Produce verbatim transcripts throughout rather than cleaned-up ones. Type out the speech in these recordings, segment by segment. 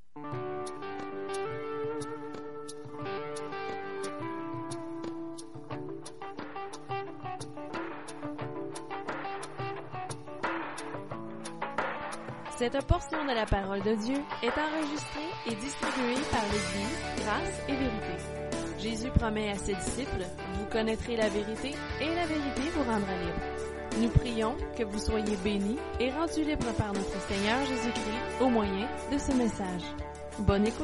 Cette portion de la parole de Dieu est enregistrée et distribuée par l'Église Grâce et Vérité. Jésus promet à ses disciples, vous connaîtrez la vérité et la vérité vous rendra libre. Nous prions que vous soyez bénis et rendus libres par notre Seigneur Jésus-Christ au moyen de ce message. Bonne écoute!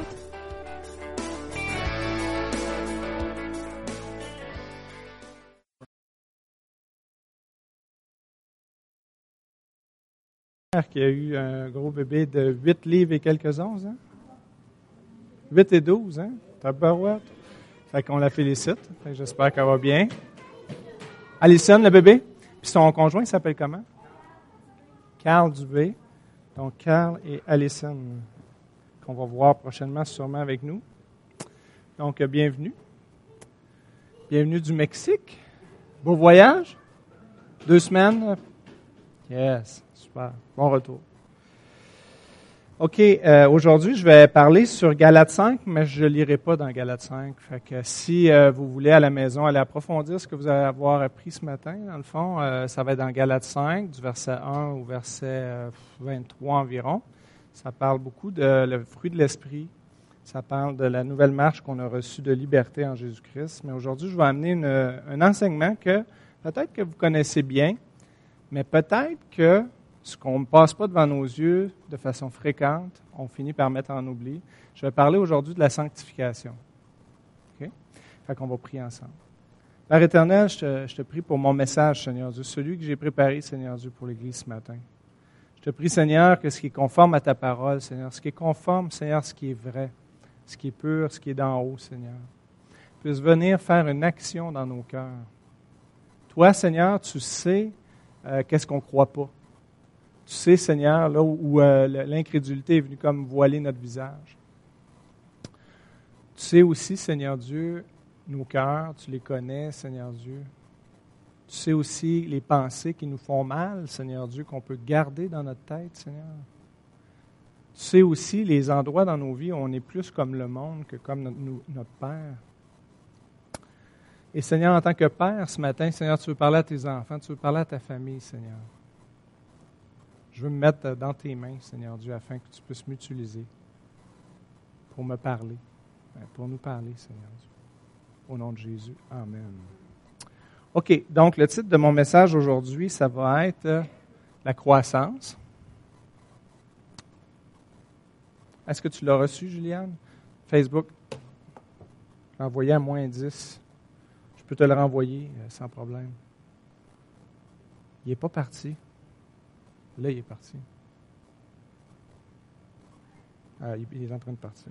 Qui a eu un gros bébé de huit livres et quelques onces, hein? huit et douze, hein? Tabarouette. Fait qu'on la félicite. Fait que j'espère qu'elle va bien. Alison, le bébé. Puis son conjoint, il s'appelle comment? Carl Dubé. Donc, Carl et Alison, qu'on va voir prochainement sûrement avec nous. Donc, bienvenue. Bienvenue du Mexique. Beau voyage. Deux semaines. Yes. Super. Bon retour. OK. Euh, aujourd'hui, je vais parler sur Galates cinq, mais je ne lirai pas dans Galates cinq. Fait que si euh, vous voulez à la maison aller approfondir ce que vous allez avoir appris ce matin, dans le fond, euh, ça va être dans Galates cinq, du verset un au verset euh, vingt-trois environ. Ça parle beaucoup de le fruit de l'esprit. Ça parle de la nouvelle marche qu'on a reçue de liberté en Jésus-Christ. Mais aujourd'hui, je vais amener une, un enseignement que peut-être que vous connaissez bien, mais peut-être que ce qu'on ne passe pas devant nos yeux de façon fréquente, on finit par mettre en oubli. Je vais parler aujourd'hui de la sanctification. OK? Fait qu'on va prier ensemble. Père éternel, je te, je te prie pour mon message, Seigneur Dieu, celui que j'ai préparé, Seigneur Dieu, pour l'Église ce matin. Je te prie, Seigneur, que ce qui est conforme à ta parole, Seigneur, ce qui est conforme, Seigneur, ce qui est vrai, ce qui est pur, ce qui est d'en haut, Seigneur, puisse venir faire une action dans nos cœurs. Toi, Seigneur, tu sais euh, qu'est-ce qu'on ne croit pas. Tu sais, Seigneur, là où, où euh, l'incrédulité est venue comme voiler notre visage. Tu sais aussi, Seigneur Dieu, nos cœurs, tu les connais, Seigneur Dieu. Tu sais aussi les pensées qui nous font mal, Seigneur Dieu, qu'on peut garder dans notre tête, Seigneur. Tu sais aussi les endroits dans nos vies où on est plus comme le monde que comme notre, notre Père. Et Seigneur, en tant que Père, ce matin, Seigneur, tu veux parler à tes enfants, tu veux parler à ta famille, Seigneur. Je veux me mettre dans tes mains, Seigneur Dieu, afin que tu puisses m'utiliser pour me parler, pour nous parler, Seigneur Dieu. Au nom de Jésus, amen. OK, donc le titre de mon message aujourd'hui, ça va être euh, la croissance. Est-ce que tu l'as reçu, Juliane? Facebook, je l'ai envoyé à moins dix. Je peux te le renvoyer euh, sans problème. Il n'est pas parti. Là, il est parti. Ah, il est en train de partir.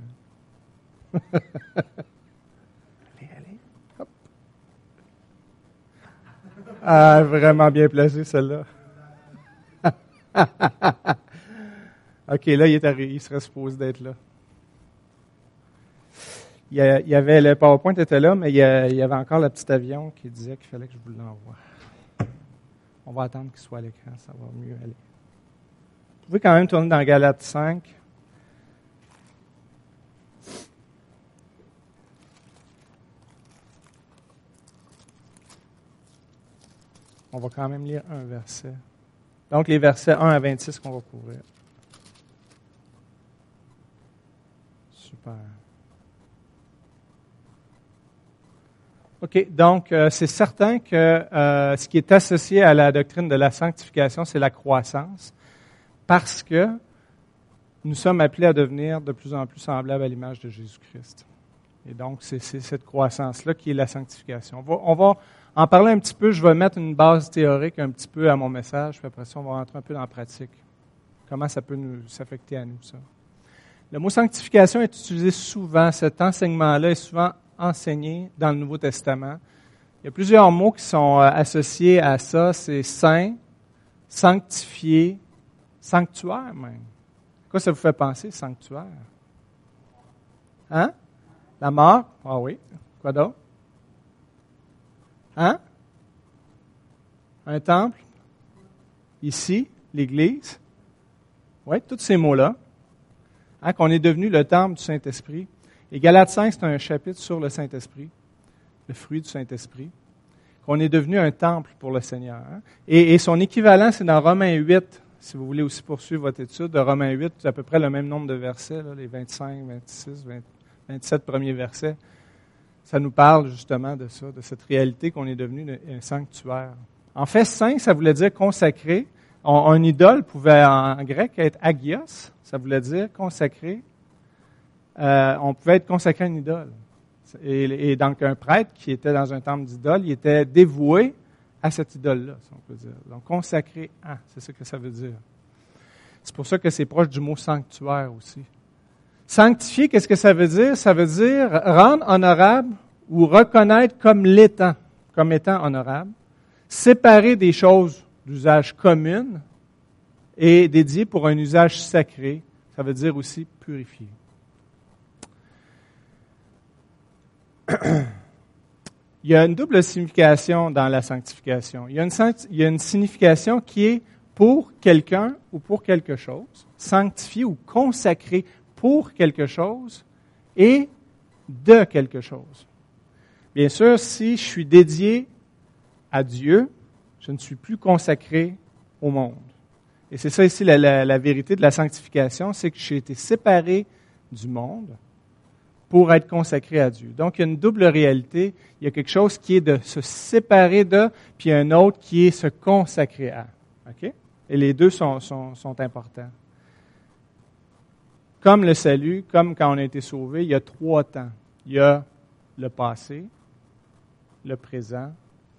Allez, allez. Hop. Ah, vraiment bien placé, celle-là. OK, là, il est arrivé. Il serait supposé d'être là. Il y avait, le PowerPoint était là, mais il y avait encore le petit avion qui disait qu'il fallait que je vous l'envoie. On va attendre qu'il soit à l'écran, ça va mieux aller. Vous pouvez quand même tourner dans Galates cinq. On va quand même lire un verset. Donc, les versets un à vingt-six qu'on va couvrir. Super. OK, donc euh, c'est certain que euh, ce qui est associé à la doctrine de la sanctification, c'est la croissance. Parce que nous sommes appelés à devenir de plus en plus semblables à l'image de Jésus-Christ. Et donc, c'est, c'est cette croissance-là qui est la sanctification. On va, on va en parler un petit peu. Je vais mettre une base théorique un petit peu à mon message, puis après ça, on va rentrer un peu dans la pratique. Comment ça peut nous s'affecter à nous, ça. Le mot sanctification est utilisé souvent. Cet enseignement-là est souvent enseigné dans le Nouveau Testament. Il y a plusieurs mots qui sont associés à ça. C'est saint, sanctifié, sanctuaire même. Quoi ça vous fait penser, sanctuaire? Hein? La mort? Ah oui. Quoi d'autre? Hein? Un temple? Ici, l'Église? Oui, tous ces mots-là. hein, qu'on est devenu le temple du Saint-Esprit. Et Galates cinq, c'est un chapitre sur le Saint-Esprit, le fruit du Saint-Esprit, qu'on est devenu un temple pour le Seigneur. Hein. Et, et son équivalent, c'est dans Romains huit, si vous voulez aussi poursuivre votre étude, de Romains huit, c'est à peu près le même nombre de versets, là, les vingt-cinq, vingt-six, vingt, vingt-sept premiers versets. Ça nous parle justement de ça, de cette réalité qu'on est devenu un sanctuaire. En fait, saint, ça voulait dire consacré. On, un idole pouvait en grec être agios, ça voulait dire consacré. Euh, on pouvait être consacré à une idole. Et, et donc un prêtre qui était dans un temple d'idole, il était dévoué à cette idole-là, si on peut dire. Donc consacré à, c'est ça que ça veut dire. C'est pour ça que c'est proche du mot sanctuaire aussi. Sanctifier, qu'est-ce que ça veut dire? Ça veut dire rendre honorable ou reconnaître comme l'étant, comme étant honorable, séparer des choses d'usage commun et dédié pour un usage sacré. Ça veut dire aussi purifier. Il y a une double signification dans la sanctification. Il y a une, il y a une signification qui est pour quelqu'un ou pour quelque chose, sanctifier ou consacrer pour quelque chose et de quelque chose. Bien sûr, si je suis dédié à Dieu, je ne suis plus consacré au monde. Et c'est ça ici la, la, la vérité de la sanctification, c'est que j'ai été séparé du monde pour être consacré à Dieu. Donc, il y a une double réalité. Il y a quelque chose qui est de se séparer de, puis un autre qui est se consacrer à. OK? Et les deux sont, sont, sont importants. Comme le salut, comme quand on a été sauvé, il y a trois temps. Il y a le passé, le présent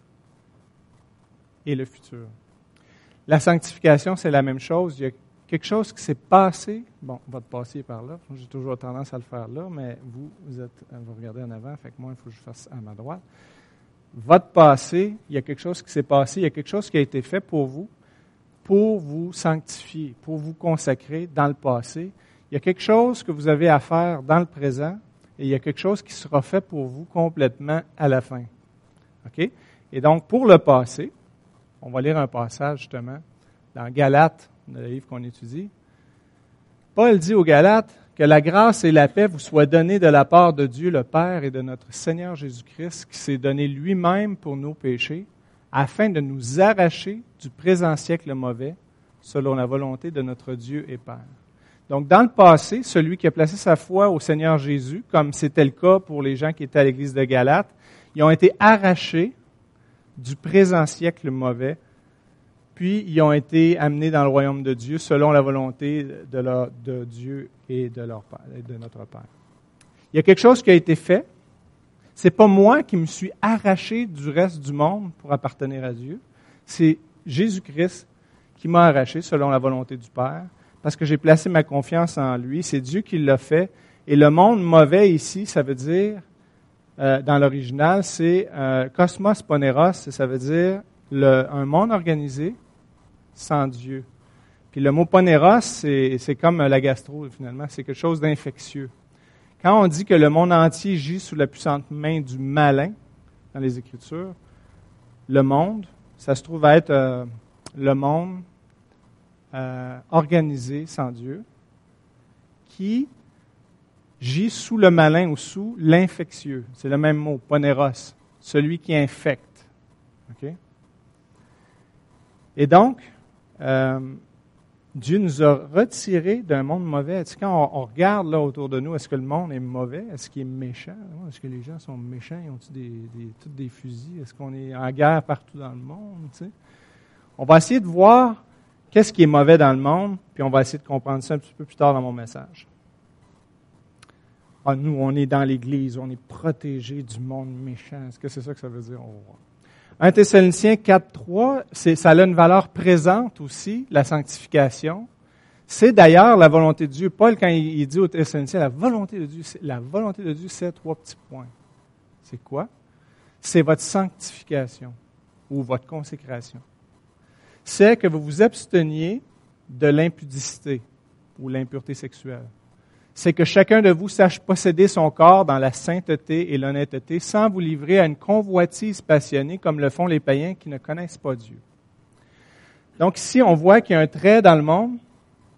et le futur. La sanctification, c'est la même chose. Il y a quelque chose qui s'est passé. Bon, votre passé est par là. J'ai toujours tendance à le faire là, mais vous, vous êtes, vous regardez en avant, fait que moi, il faut que je fasse à ma droite. Votre passé, il y a quelque chose qui s'est passé, il y a quelque chose qui a été fait pour vous, pour vous sanctifier, pour vous consacrer dans le passé. Il y a quelque chose que vous avez à faire dans le présent et il y a quelque chose qui sera fait pour vous complètement à la fin. OK? Et donc, pour le passé, on va lire un passage justement dans Galates, le livre qu'on étudie. Paul dit aux Galates que la grâce et la paix vous soient données de la part de Dieu le Père et de notre Seigneur Jésus-Christ qui s'est donné lui-même pour nos péchés afin de nous arracher du présent siècle mauvais selon la volonté de notre Dieu et Père. Donc, dans le passé, celui qui a placé sa foi au Seigneur Jésus, comme c'était le cas pour les gens qui étaient à l'église de Galates, ils ont été arrachés du présent siècle mauvais, puis ils ont été amenés dans le royaume de Dieu selon la volonté de, leur, de Dieu et de, leur Père, et de notre Père. Il y a quelque chose qui a été fait. C'est pas moi qui me suis arraché du reste du monde pour appartenir à Dieu. C'est Jésus-Christ qui m'a arraché selon la volonté du Père, parce que j'ai placé ma confiance en lui. C'est Dieu qui l'a fait. Et le monde mauvais ici, ça veut dire, euh, dans l'original, c'est euh, cosmos poneros, ça veut dire le, un monde organisé sans Dieu. Puis le mot poneros, c'est, c'est comme la gastro, finalement. C'est quelque chose d'infectieux. Quand on dit que le monde entier gît sous la puissante main du malin, dans les Écritures, le monde, ça se trouve à être euh, le monde euh, organisé sans Dieu, qui gît sous le malin ou sous l'infectieux. C'est le même mot, poneros, celui qui infecte. Okay? Et donc, euh, Dieu nous a retirés d'un monde mauvais. Tu sais, quand on, on regarde là autour de nous, est-ce que le monde est mauvais? Est-ce qu'il est méchant? Est-ce que les gens sont méchants? Ils ont-ils des, des, tous des fusils? Est-ce qu'on est en guerre partout dans le monde? Tu sais? On va essayer de voir qu'est-ce qui est mauvais dans le monde, puis on va essayer de comprendre ça un petit peu plus tard dans mon message. Ah, nous, on est dans l'Église, on est protégés du monde méchant. Est-ce que c'est ça que ça veut dire? On va voir. un Thessaloniciens quatre trois, c'est, ça a une valeur présente aussi, la sanctification. C'est d'ailleurs la volonté de Dieu. Paul, quand il, il dit aux Thessaloniciens, la volonté de Dieu, c'est, la volonté de Dieu, c'est trois petits points. C'est quoi? C'est votre sanctification ou votre consécration. C'est que vous vous absteniez de l'impudicité ou l'impureté sexuelle. C'est que chacun de vous sache posséder son corps dans la sainteté et l'honnêteté sans vous livrer à une convoitise passionnée comme le font les païens qui ne connaissent pas Dieu. Donc ici, on voit qu'il y a un trait dans le monde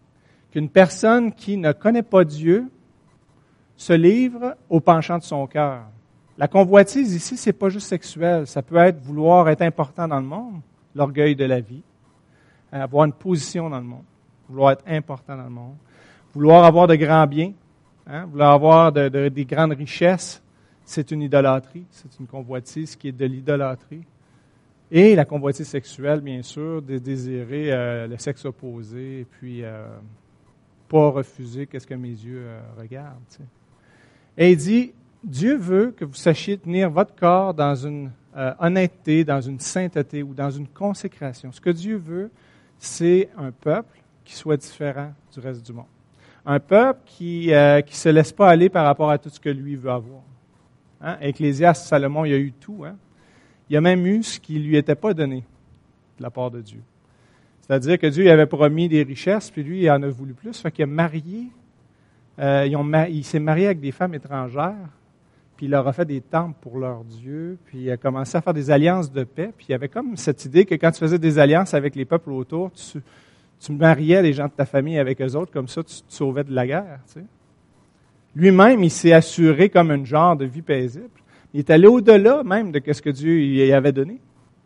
qu'une personne qui ne connaît pas Dieu se livre au penchant de son cœur. La convoitise ici, c'est pas juste sexuel. Ça peut être vouloir être important dans le monde, l'orgueil de la vie, avoir une position dans le monde, vouloir être important dans le monde, vouloir avoir de grands biens, hein, vouloir avoir de, de, des grandes richesses, c'est une idolâtrie, c'est une convoitise qui est de l'idolâtrie. Et la convoitise sexuelle, bien sûr, de désirer euh, le sexe opposé, et puis euh, pas refuser qu'est-ce que mes yeux euh, regardent. Tu sais. Et il dit, Dieu veut que vous sachiez tenir votre corps dans une euh, honnêteté, dans une sainteté ou dans une consécration. Ce que Dieu veut, c'est un peuple qui soit différent du reste du monde. Un peuple qui ne euh, qui se laisse pas aller par rapport à tout ce que lui veut avoir. Hein? Ecclésiaste, Salomon, il a eu tout. Hein? Il a même eu ce qui ne lui était pas donné de la part de Dieu. C'est-à-dire que Dieu lui avait promis des richesses, puis lui, il en a voulu plus. Fait qu'il a marié, euh, ils ont, il s'est marié avec des femmes étrangères, puis il leur a fait des temples pour leur Dieu, puis il a commencé à faire des alliances de paix, puis il y avait comme cette idée que quand tu faisais des alliances avec les peuples autour, tu, tu mariais les gens de ta famille avec eux autres, comme ça tu te sauvais de la guerre. Tu sais. Lui-même, il s'est assuré comme un genre de vie paisible. Il est allé au-delà même de ce que Dieu lui avait donné.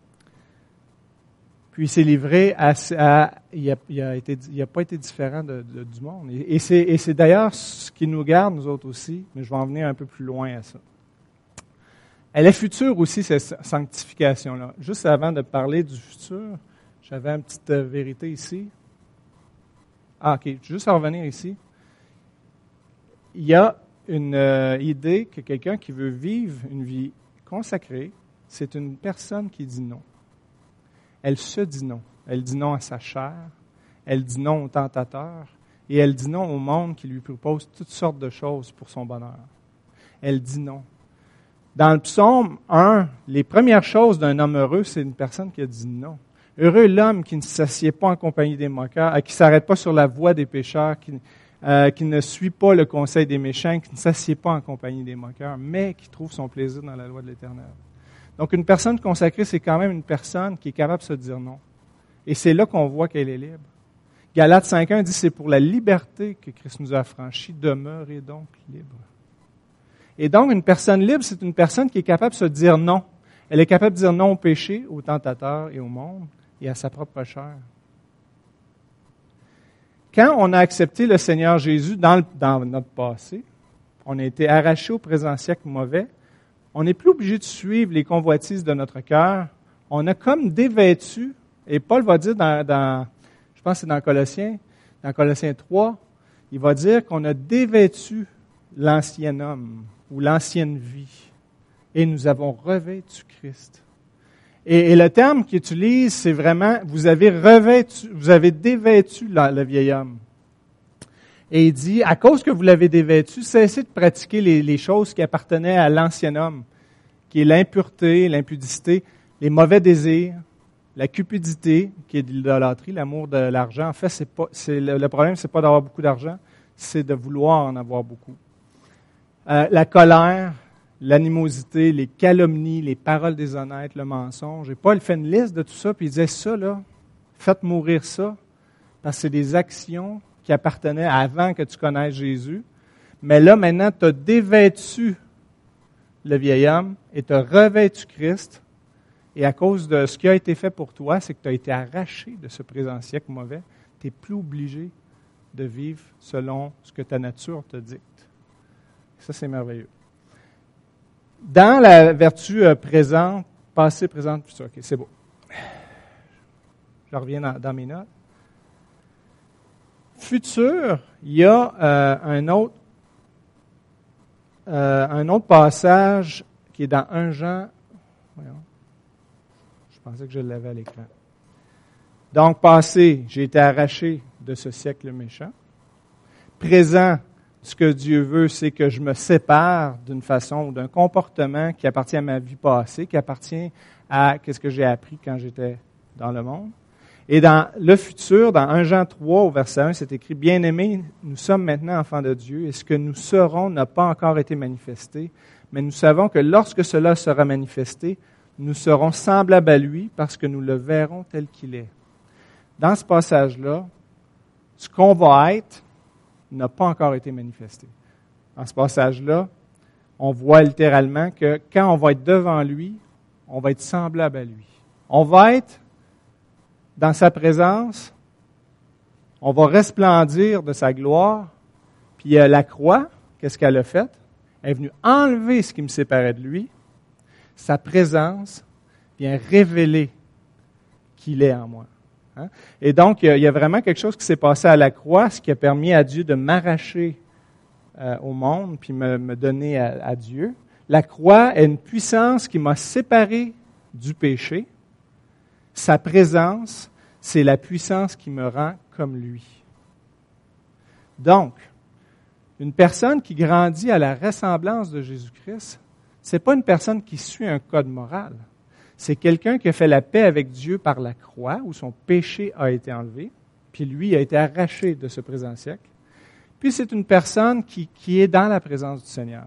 Puis il s'est livré à... à il n'a il a été, il a pas été différent de, de, du monde. Et, et, c'est, et c'est d'ailleurs ce qui nous garde, nous autres aussi, mais je vais en venir un peu plus loin à ça. Elle est future aussi, cette sanctification-là. Juste avant de parler du futur, j'avais une petite vérité ici. Ah, OK, juste à revenir ici. Il y a une euh, idée que quelqu'un qui veut vivre une vie consacrée, c'est une personne qui dit non. Elle se dit non. Elle dit non à sa chair, elle dit non au tentateur, et elle dit non au monde qui lui propose toutes sortes de choses pour son bonheur. Elle dit non. Dans le psaume un, les premières choses d'un homme heureux, c'est une personne qui a dit non. Heureux l'homme qui ne s'assied pas en compagnie des moqueurs, qui ne s'arrête pas sur la voie des pécheurs, qui, euh, qui ne suit pas le conseil des méchants, qui ne s'assied pas en compagnie des moqueurs, mais qui trouve son plaisir dans la loi de l'Éternel. Donc, une personne consacrée, c'est quand même une personne qui est capable de se dire non. Et c'est là qu'on voit qu'elle est libre. Galates cinq un dit, c'est pour la liberté que Christ nous a affranchis, demeurez donc libre. Et donc, une personne libre, c'est une personne qui est capable de se dire non. Elle est capable de dire non au péché, au tentateur et au monde, et à sa propre chair. Quand on a accepté le Seigneur Jésus dans, le, dans notre passé, on a été arraché au présent siècle mauvais, on n'est plus obligé de suivre les convoitises de notre cœur. On a comme dévêtu, et Paul va dire dans, dans je pense que c'est dans Colossiens, dans Colossiens trois, il va dire qu'on a dévêtu l'ancien homme ou l'ancienne vie, et nous avons revêtu Christ. Et, et le terme qu'il utilise, c'est vraiment, vous avez revêtu, vous avez dévêtu la, le vieil homme. Et il dit, à cause que vous l'avez dévêtu, cessez de pratiquer les, les choses qui appartenaient à l'ancien homme, qui est l'impureté, l'impudicité, les mauvais désirs, la cupidité, qui est de l'idolâtrie, l'amour de l'argent. En fait, c'est pas, c'est, le, le problème, c'est pas d'avoir beaucoup d'argent, c'est de vouloir en avoir beaucoup. Euh, la colère, l'animosité, les calomnies, les paroles déshonnêtes, le mensonge. Et Paul fait une liste de tout ça, puis il disait ça, là, faites mourir ça, parce que c'est des actions qui appartenaient avant que tu connaisses Jésus. Mais là, maintenant, tu as dévêtu le vieil homme et tu as revêtu Christ. Et à cause de ce qui a été fait pour toi, c'est que tu as été arraché de ce présent siècle mauvais. Tu n'es plus obligé de vivre selon ce que ta nature te dicte. Ça, c'est merveilleux. Dans la vertu euh, présente, passé, présente, futur. OK, c'est beau. Je reviens dans, dans mes notes. Futur, il y a euh, un autre euh, un autre passage qui est dans un Jean. Voyons. Je pensais que je l'avais à l'écran. Donc, passé, j'ai été arraché de ce siècle méchant. Présent, ce que Dieu veut, c'est que je me sépare d'une façon ou d'un comportement qui appartient à ma vie passée, qui appartient à ce que j'ai appris quand j'étais dans le monde. Et dans le futur, dans un Jean trois, au verset un, c'est écrit « Bien-aimés, nous sommes maintenant enfants de Dieu, et ce que nous serons n'a pas encore été manifesté, mais nous savons que lorsque cela sera manifesté, nous serons semblables à lui, parce que nous le verrons tel qu'il est. » Dans ce passage-là, ce qu'on va être n'a pas encore été manifesté. Dans ce passage-là, on voit littéralement que quand on va être devant lui, on va être semblable à lui. On va être dans sa présence, on va resplendir de sa gloire, puis euh, la croix, qu'est-ce qu'elle a fait? Elle est venue enlever ce qui me séparait de lui. Sa présence vient révéler qu'il est en moi. Hein? Et donc, il y a vraiment quelque chose qui s'est passé à la croix, ce qui a permis à Dieu de m'arracher euh, au monde, puis me, me donner à, à Dieu. La croix est une puissance qui m'a séparé du péché. Sa présence, c'est la puissance qui me rend comme lui. Donc, une personne qui grandit à la ressemblance de Jésus-Christ, ce n'est pas une personne qui suit un code moral. C'est quelqu'un qui a fait la paix avec Dieu par la croix, où son péché a été enlevé, puis lui a été arraché de ce présent siècle. Puis c'est une personne qui, qui est dans la présence du Seigneur.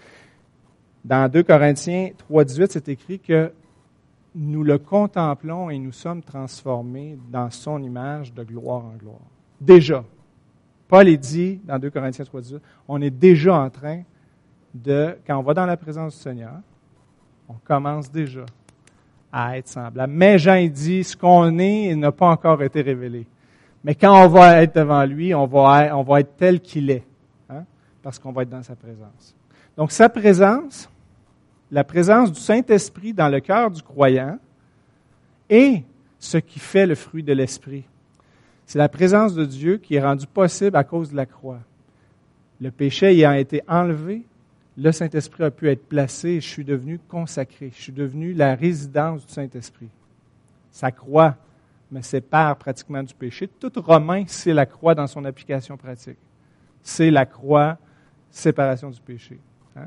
Dans deux Corinthiens trois dix-huit, c'est écrit que nous le contemplons et nous sommes transformés dans son image de gloire en gloire. Déjà. Paul est dit, dans deux Corinthiens trois dix-huit, on est déjà en train de, quand on va dans la présence du Seigneur, on commence déjà à être semblable. Mais Jean dit, ce qu'on est n'a pas encore été révélé. Mais quand on va être devant lui, on va être, on va être tel qu'il est, hein, parce qu'on va être dans sa présence. Donc sa présence, la présence du Saint-Esprit dans le cœur du croyant est ce qui fait le fruit de l'Esprit. C'est la présence de Dieu qui est rendue possible à cause de la croix. Le péché ayant été enlevé, le Saint-Esprit a pu être placé et je suis devenu consacré. Je suis devenu la résidence du Saint-Esprit. Sa croix me sépare pratiquement du péché. Tout Romain, c'est la croix dans son application pratique. C'est la croix, séparation du péché. Hein?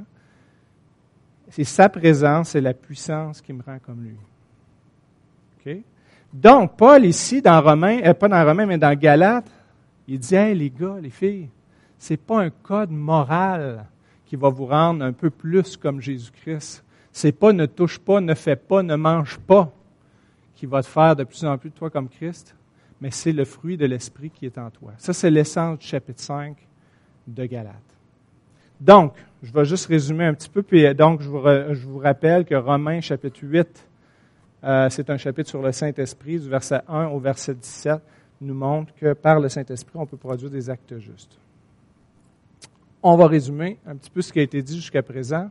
C'est sa présence et la puissance qui me rend comme lui. OK? Donc, Paul ici, dans Romains, euh, pas dans Romains, mais dans Galates, il dit, « Hey, les gars, les filles, c'est pas un code moral qui va vous rendre un peu plus comme Jésus-Christ. C'est pas ne touche pas, ne fais pas, ne mange pas qui va te faire de plus en plus de toi comme Christ, mais c'est le fruit de l'Esprit qui est en toi. » Ça, c'est l'essence du chapitre cinq de Galates. Donc, je vais juste résumer un petit peu, puis donc je vous, re, je vous rappelle que Romains chapitre huit, euh, c'est un chapitre sur le Saint-Esprit, du verset un au verset dix-sept, nous montre que par le Saint-Esprit, on peut produire des actes justes. On va résumer un petit peu ce qui a été dit jusqu'à présent.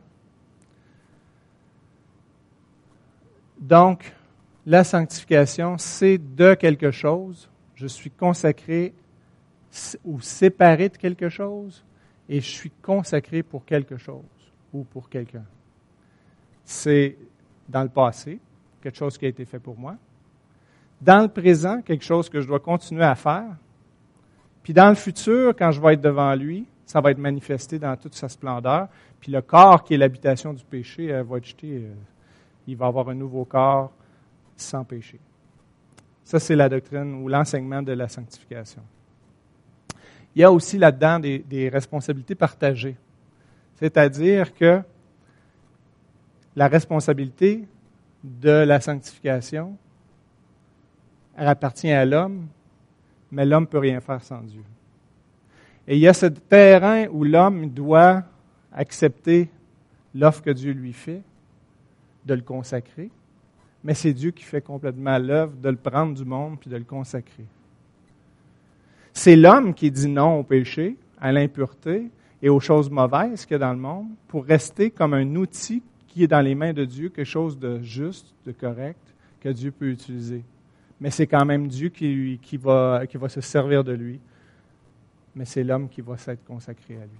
Donc, la sanctification, c'est de quelque chose. Je suis consacré ou séparé de quelque chose et je suis consacré pour quelque chose ou pour quelqu'un. C'est dans le passé, quelque chose qui a été fait pour moi. Dans le présent, quelque chose que je dois continuer à faire. Puis dans le futur, quand je vais être devant lui, ça va être manifesté dans toute sa splendeur. Puis le corps qui est l'habitation du péché euh, va être jeté. Euh, il va avoir un nouveau corps sans péché. Ça, c'est la doctrine ou l'enseignement de la sanctification. Il y a aussi là-dedans des, des responsabilités partagées. C'est-à-dire que la responsabilité de la sanctification, elle appartient à l'homme, mais l'homme ne peut rien faire sans Dieu. Et il y a ce terrain où l'homme doit accepter l'offre que Dieu lui fait, de le consacrer, mais c'est Dieu qui fait complètement l'œuvre de le prendre du monde puis de le consacrer. C'est l'homme qui dit non au péché, à l'impureté et aux choses mauvaises qu'il y a dans le monde pour rester comme un outil qui est dans les mains de Dieu, quelque chose de juste, de correct, que Dieu peut utiliser. Mais c'est quand même Dieu qui, qui, va, qui va se servir de lui. Mais c'est l'homme qui va s'être consacré à lui.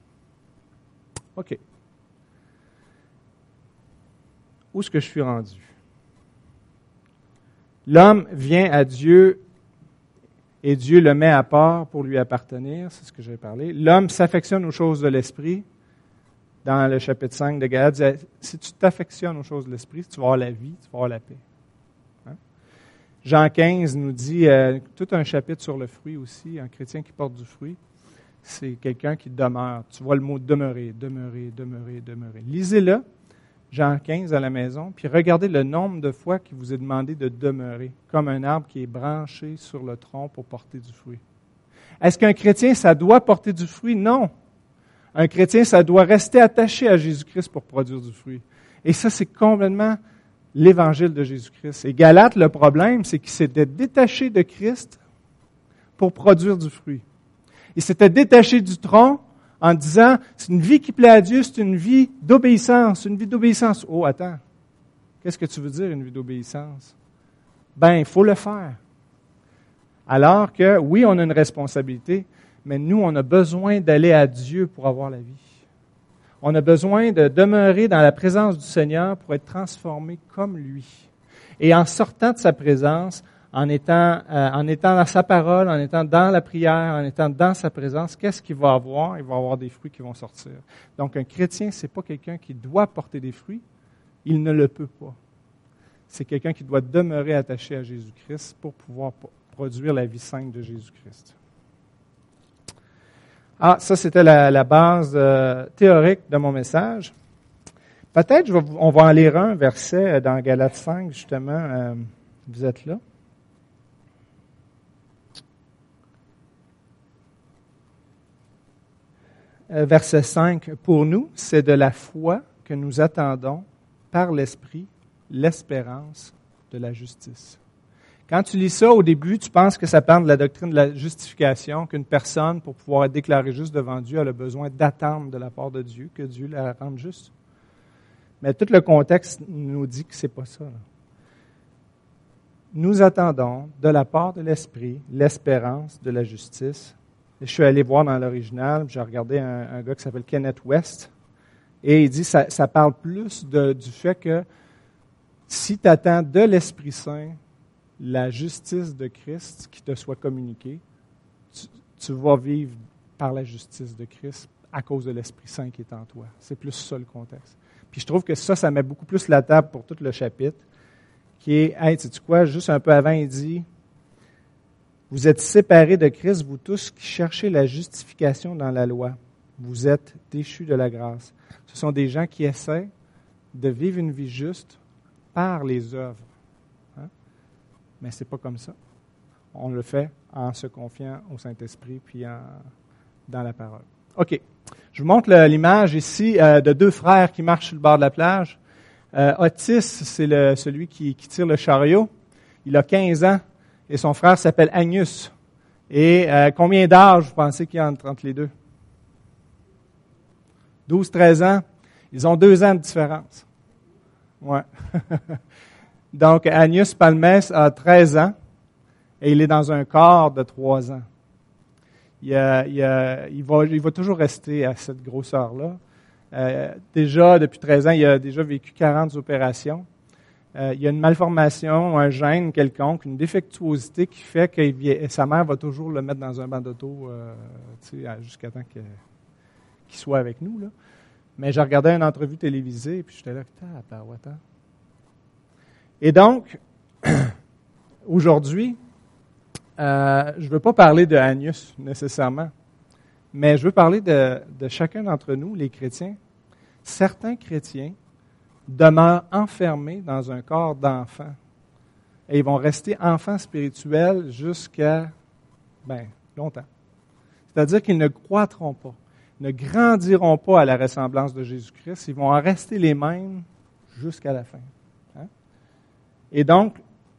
OK. Où est-ce que je suis rendu? L'homme vient à Dieu et Dieu le met à part pour lui appartenir, c'est ce que j'ai parlé. L'homme s'affectionne aux choses de l'esprit. Dans le chapitre cinq de Galates, si tu t'affectionnes aux choses de l'esprit, tu vas avoir la vie, tu vas avoir la paix. Hein? Jean quinze nous dit, euh, tout un chapitre sur le fruit aussi, un chrétien qui porte du fruit, c'est quelqu'un qui demeure. Tu vois le mot demeurer, demeurer, demeurer, demeurer. Lisez-le, Jean quinze à la maison, puis regardez le nombre de fois qu'il vous est demandé de demeurer, comme un arbre qui est branché sur le tronc pour porter du fruit. Est-ce qu'un chrétien, ça doit porter du fruit? Non. Un chrétien, ça doit rester attaché à Jésus-Christ pour produire du fruit. Et ça, c'est complètement l'évangile de Jésus-Christ. Et Galates, le problème, c'est qu'il s'était détaché de Christ pour produire du fruit. Il s'était détaché du tronc en disant, c'est une vie qui plaît à Dieu, c'est une vie d'obéissance, une vie d'obéissance. Oh, attends, qu'est-ce que tu veux dire, une vie d'obéissance? Ben, il faut le faire. Alors que, oui, on a une responsabilité, mais nous, on a besoin d'aller à Dieu pour avoir la vie. On a besoin de demeurer dans la présence du Seigneur pour être transformé comme lui. Et en sortant de sa présence, en étant, euh, en étant dans sa parole, en étant dans la prière, en étant dans sa présence, qu'est-ce qu'il va avoir? Il va avoir des fruits qui vont sortir. Donc, un chrétien, c'est pas quelqu'un qui doit porter des fruits. Il ne le peut pas. C'est quelqu'un qui doit demeurer attaché à Jésus-Christ pour pouvoir produire la vie sainte de Jésus-Christ. Ah, ça, c'était la, la base euh, théorique de mon message. Peut-être, je vais, on va en lire un verset dans Galates cinq, justement. Euh, vous êtes là? Euh, verset cinq. « Pour nous, c'est de la foi que nous attendons par l'Esprit l'espérance de la justice. » Quand tu lis ça, au début, tu penses que ça parle de la doctrine de la justification, qu'une personne, pour pouvoir être déclarée juste devant Dieu, elle a besoin d'attendre de la part de Dieu que Dieu la rende juste. Mais tout le contexte nous dit que c'est pas ça. Là. Nous attendons de la part de l'Esprit l'espérance de la justice. Et je suis allé voir dans l'original, j'ai regardé un, un gars qui s'appelle Kenneth West, et il dit ça, ça parle plus de, du fait que si tu attends de l'Esprit Saint la justice de Christ qui te soit communiquée, tu, tu vas vivre par la justice de Christ à cause de l'Esprit Saint qui est en toi. C'est plus ça le contexte. Puis je trouve que ça, ça met beaucoup plus la table pour tout le chapitre, qui est, hey, sais-tu quoi, juste un peu avant, il dit, vous êtes séparés de Christ, vous tous qui cherchez la justification dans la loi. Vous êtes déchus de la grâce. Ce sont des gens qui essaient de vivre une vie juste par les œuvres. Mais ce n'est pas comme ça. On le fait en se confiant au Saint-Esprit puis en, dans la parole. OK. Je vous montre le, l'image ici euh, de deux frères qui marchent sur le bord de la plage. Euh, Otis, c'est le, celui qui, qui tire le chariot. Il a quinze ans et son frère s'appelle Agnus. Et euh, combien d'âge vous pensez qu'il y a entre, entre les deux? douze treize ans. Ils ont deux ans de différence. Ouais. Donc, Agnus Palmès a treize ans et il est dans un corps de trois ans. Il, a, il, a, il, va, il va toujours rester à cette grosseur-là. Euh, déjà, depuis treize ans, il a déjà vécu quarante opérations. Euh, il y a une malformation, un gène quelconque, une défectuosité qui fait que sa mère va toujours le mettre dans un banc d'auto euh, jusqu'à temps que, qu'il soit avec nous. Là. Mais j'ai regardé une entrevue télévisée et puis j'étais là, tabarouette. Et donc, aujourd'hui, euh, je ne veux pas parler de Agnus nécessairement, mais je veux parler de, de chacun d'entre nous, les chrétiens. Certains chrétiens demeurent enfermés dans un corps d'enfant et ils vont rester enfants spirituels jusqu'à ben, longtemps. C'est-à-dire qu'ils ne croîtront pas, ne grandiront pas à la ressemblance de Jésus-Christ, ils vont en rester les mêmes jusqu'à la fin. Et donc,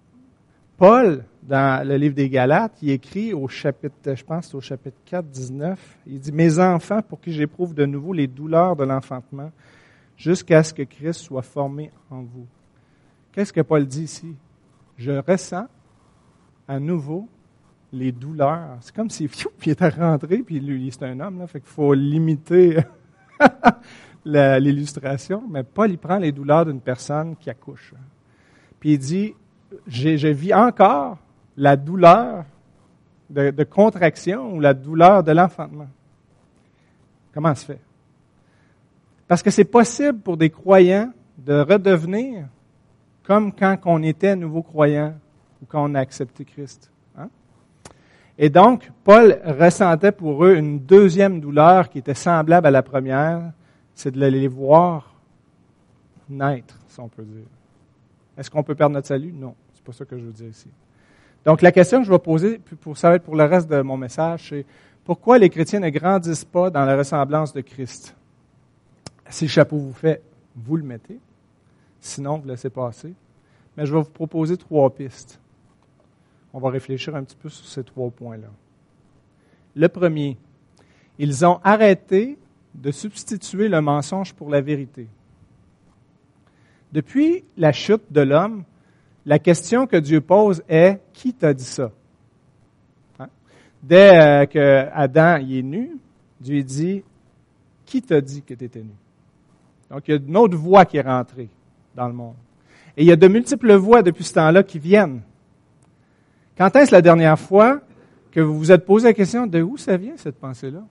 Paul, dans le livre des Galates, il écrit au chapitre, je pense, au chapitre quatre, dix-neuf, il dit « Mes enfants, pour qui j'éprouve de nouveau les douleurs de l'enfantement, jusqu'à ce que Christ soit formé en vous. » Qu'est-ce que Paul dit ici? Je ressens à nouveau les douleurs. C'est comme s'il il était rentré, puis lui, c'est un homme, là, fait qu'il faut limiter la, l'illustration, mais Paul, il prend les douleurs d'une personne qui accouche. Puis il dit, je, je vis encore la douleur de, de contraction ou la douleur de l'enfantement. Comment ça se fait? Parce que c'est possible pour des croyants de redevenir comme quand on était nouveau croyant ou quand on a accepté Christ. Hein? Et donc, Paul ressentait pour eux une deuxième douleur qui était semblable à la première, c'est de les voir naître, si on peut dire. Est-ce qu'on peut perdre notre salut? Non, c'est pas ça que je veux dire ici. Donc, la question que je vais poser, pour ça va être pour le reste de mon message, c'est pourquoi les chrétiens ne grandissent pas dans la ressemblance de Christ? Si le chapeau vous fait, vous le mettez. Sinon, vous laissez passer. Mais je vais vous proposer trois pistes. On va réfléchir un petit peu sur ces trois points-là. Le premier, ils ont arrêté de substituer le mensonge pour la vérité. Depuis la chute de l'homme, la question que Dieu pose est « Qui t'a dit ça? Hein? » Dès euh, que Adam il est nu, Dieu dit « Qui t'a dit que tu étais nu? » Donc, il y a une autre voix qui est rentrée dans le monde. Et il y a de multiples voix depuis ce temps-là qui viennent. Quand est-ce la dernière fois que vous vous êtes posé la question de où ça vient, cette pensée-là?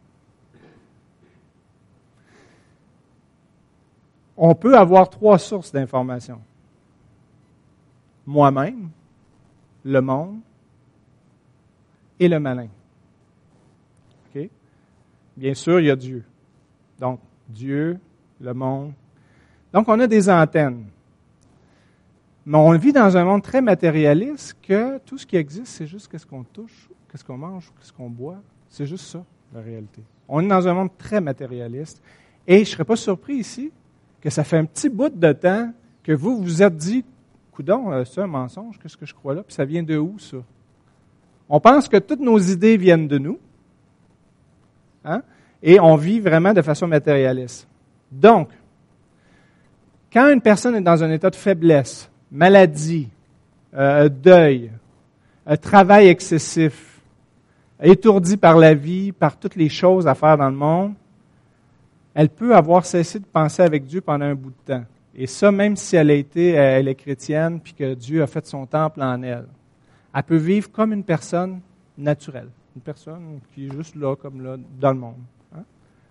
On peut avoir trois sources d'informations. Moi-même, le monde et le malin. Okay? Bien sûr, il y a Dieu. Donc, Dieu, le monde. Donc, on a des antennes. Mais on vit dans un monde très matérialiste que tout ce qui existe, c'est juste qu'est-ce qu'on touche, qu'est-ce qu'on mange, qu'est-ce qu'on boit. C'est juste ça, la réalité. On est dans un monde très matérialiste. Et je ne serais pas surpris ici que ça fait un petit bout de temps que vous vous êtes dit, coudonc, c'est un mensonge, qu'est-ce que je crois là? Puis ça vient de où, ça? On pense que toutes nos idées viennent de nous. Hein? Et on vit vraiment de façon matérialiste. Donc, quand une personne est dans un état de faiblesse, maladie, euh, deuil, euh, travail excessif, étourdie par la vie, par toutes les choses à faire dans le monde, elle peut avoir cessé de penser avec Dieu pendant un bout de temps. Et ça, même si elle a été, elle est chrétienne, puis que Dieu a fait son temple en elle. Elle peut vivre comme une personne naturelle. Une personne qui est juste là, comme là, dans le monde. Hein?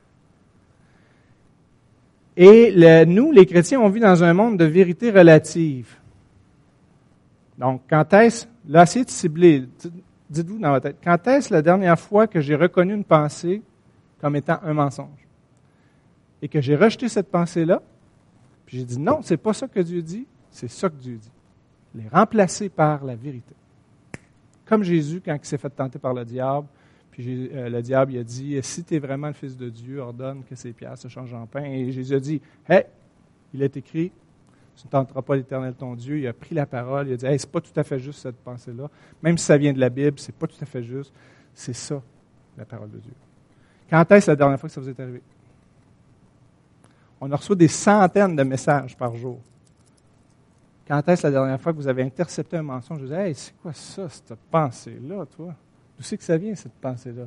Et le, nous, les chrétiens, on vit dans un monde de vérité relative. Donc, quand est-ce, là, essayez de cibler, dites-vous dans votre tête, quand est-ce la dernière fois que j'ai reconnu une pensée comme étant un mensonge? Et que j'ai rejeté cette pensée-là, puis j'ai dit non, c'est pas ça que Dieu dit, c'est ça que Dieu dit. Les remplacer par la vérité. Comme Jésus, quand il s'est fait tenter par le diable, puis euh, le diable il a dit, si tu es vraiment le Fils de Dieu, ordonne que ces pierres se changent en pain. Et Jésus a dit, hey, il est écrit, tu ne tenteras pas l'Éternel ton Dieu. Il a pris la parole, il a dit, hey, c'est pas tout à fait juste cette pensée-là. Même si ça vient de la Bible, c'est pas tout à fait juste. C'est ça, la parole de Dieu. Quand est-ce la dernière fois que ça vous est arrivé? On reçoit des centaines de messages par jour. Quand est-ce la dernière fois que vous avez intercepté un mensonge? Je vous dis, hey, c'est quoi ça, cette pensée-là, toi? D'où c'est que ça vient, cette pensée-là?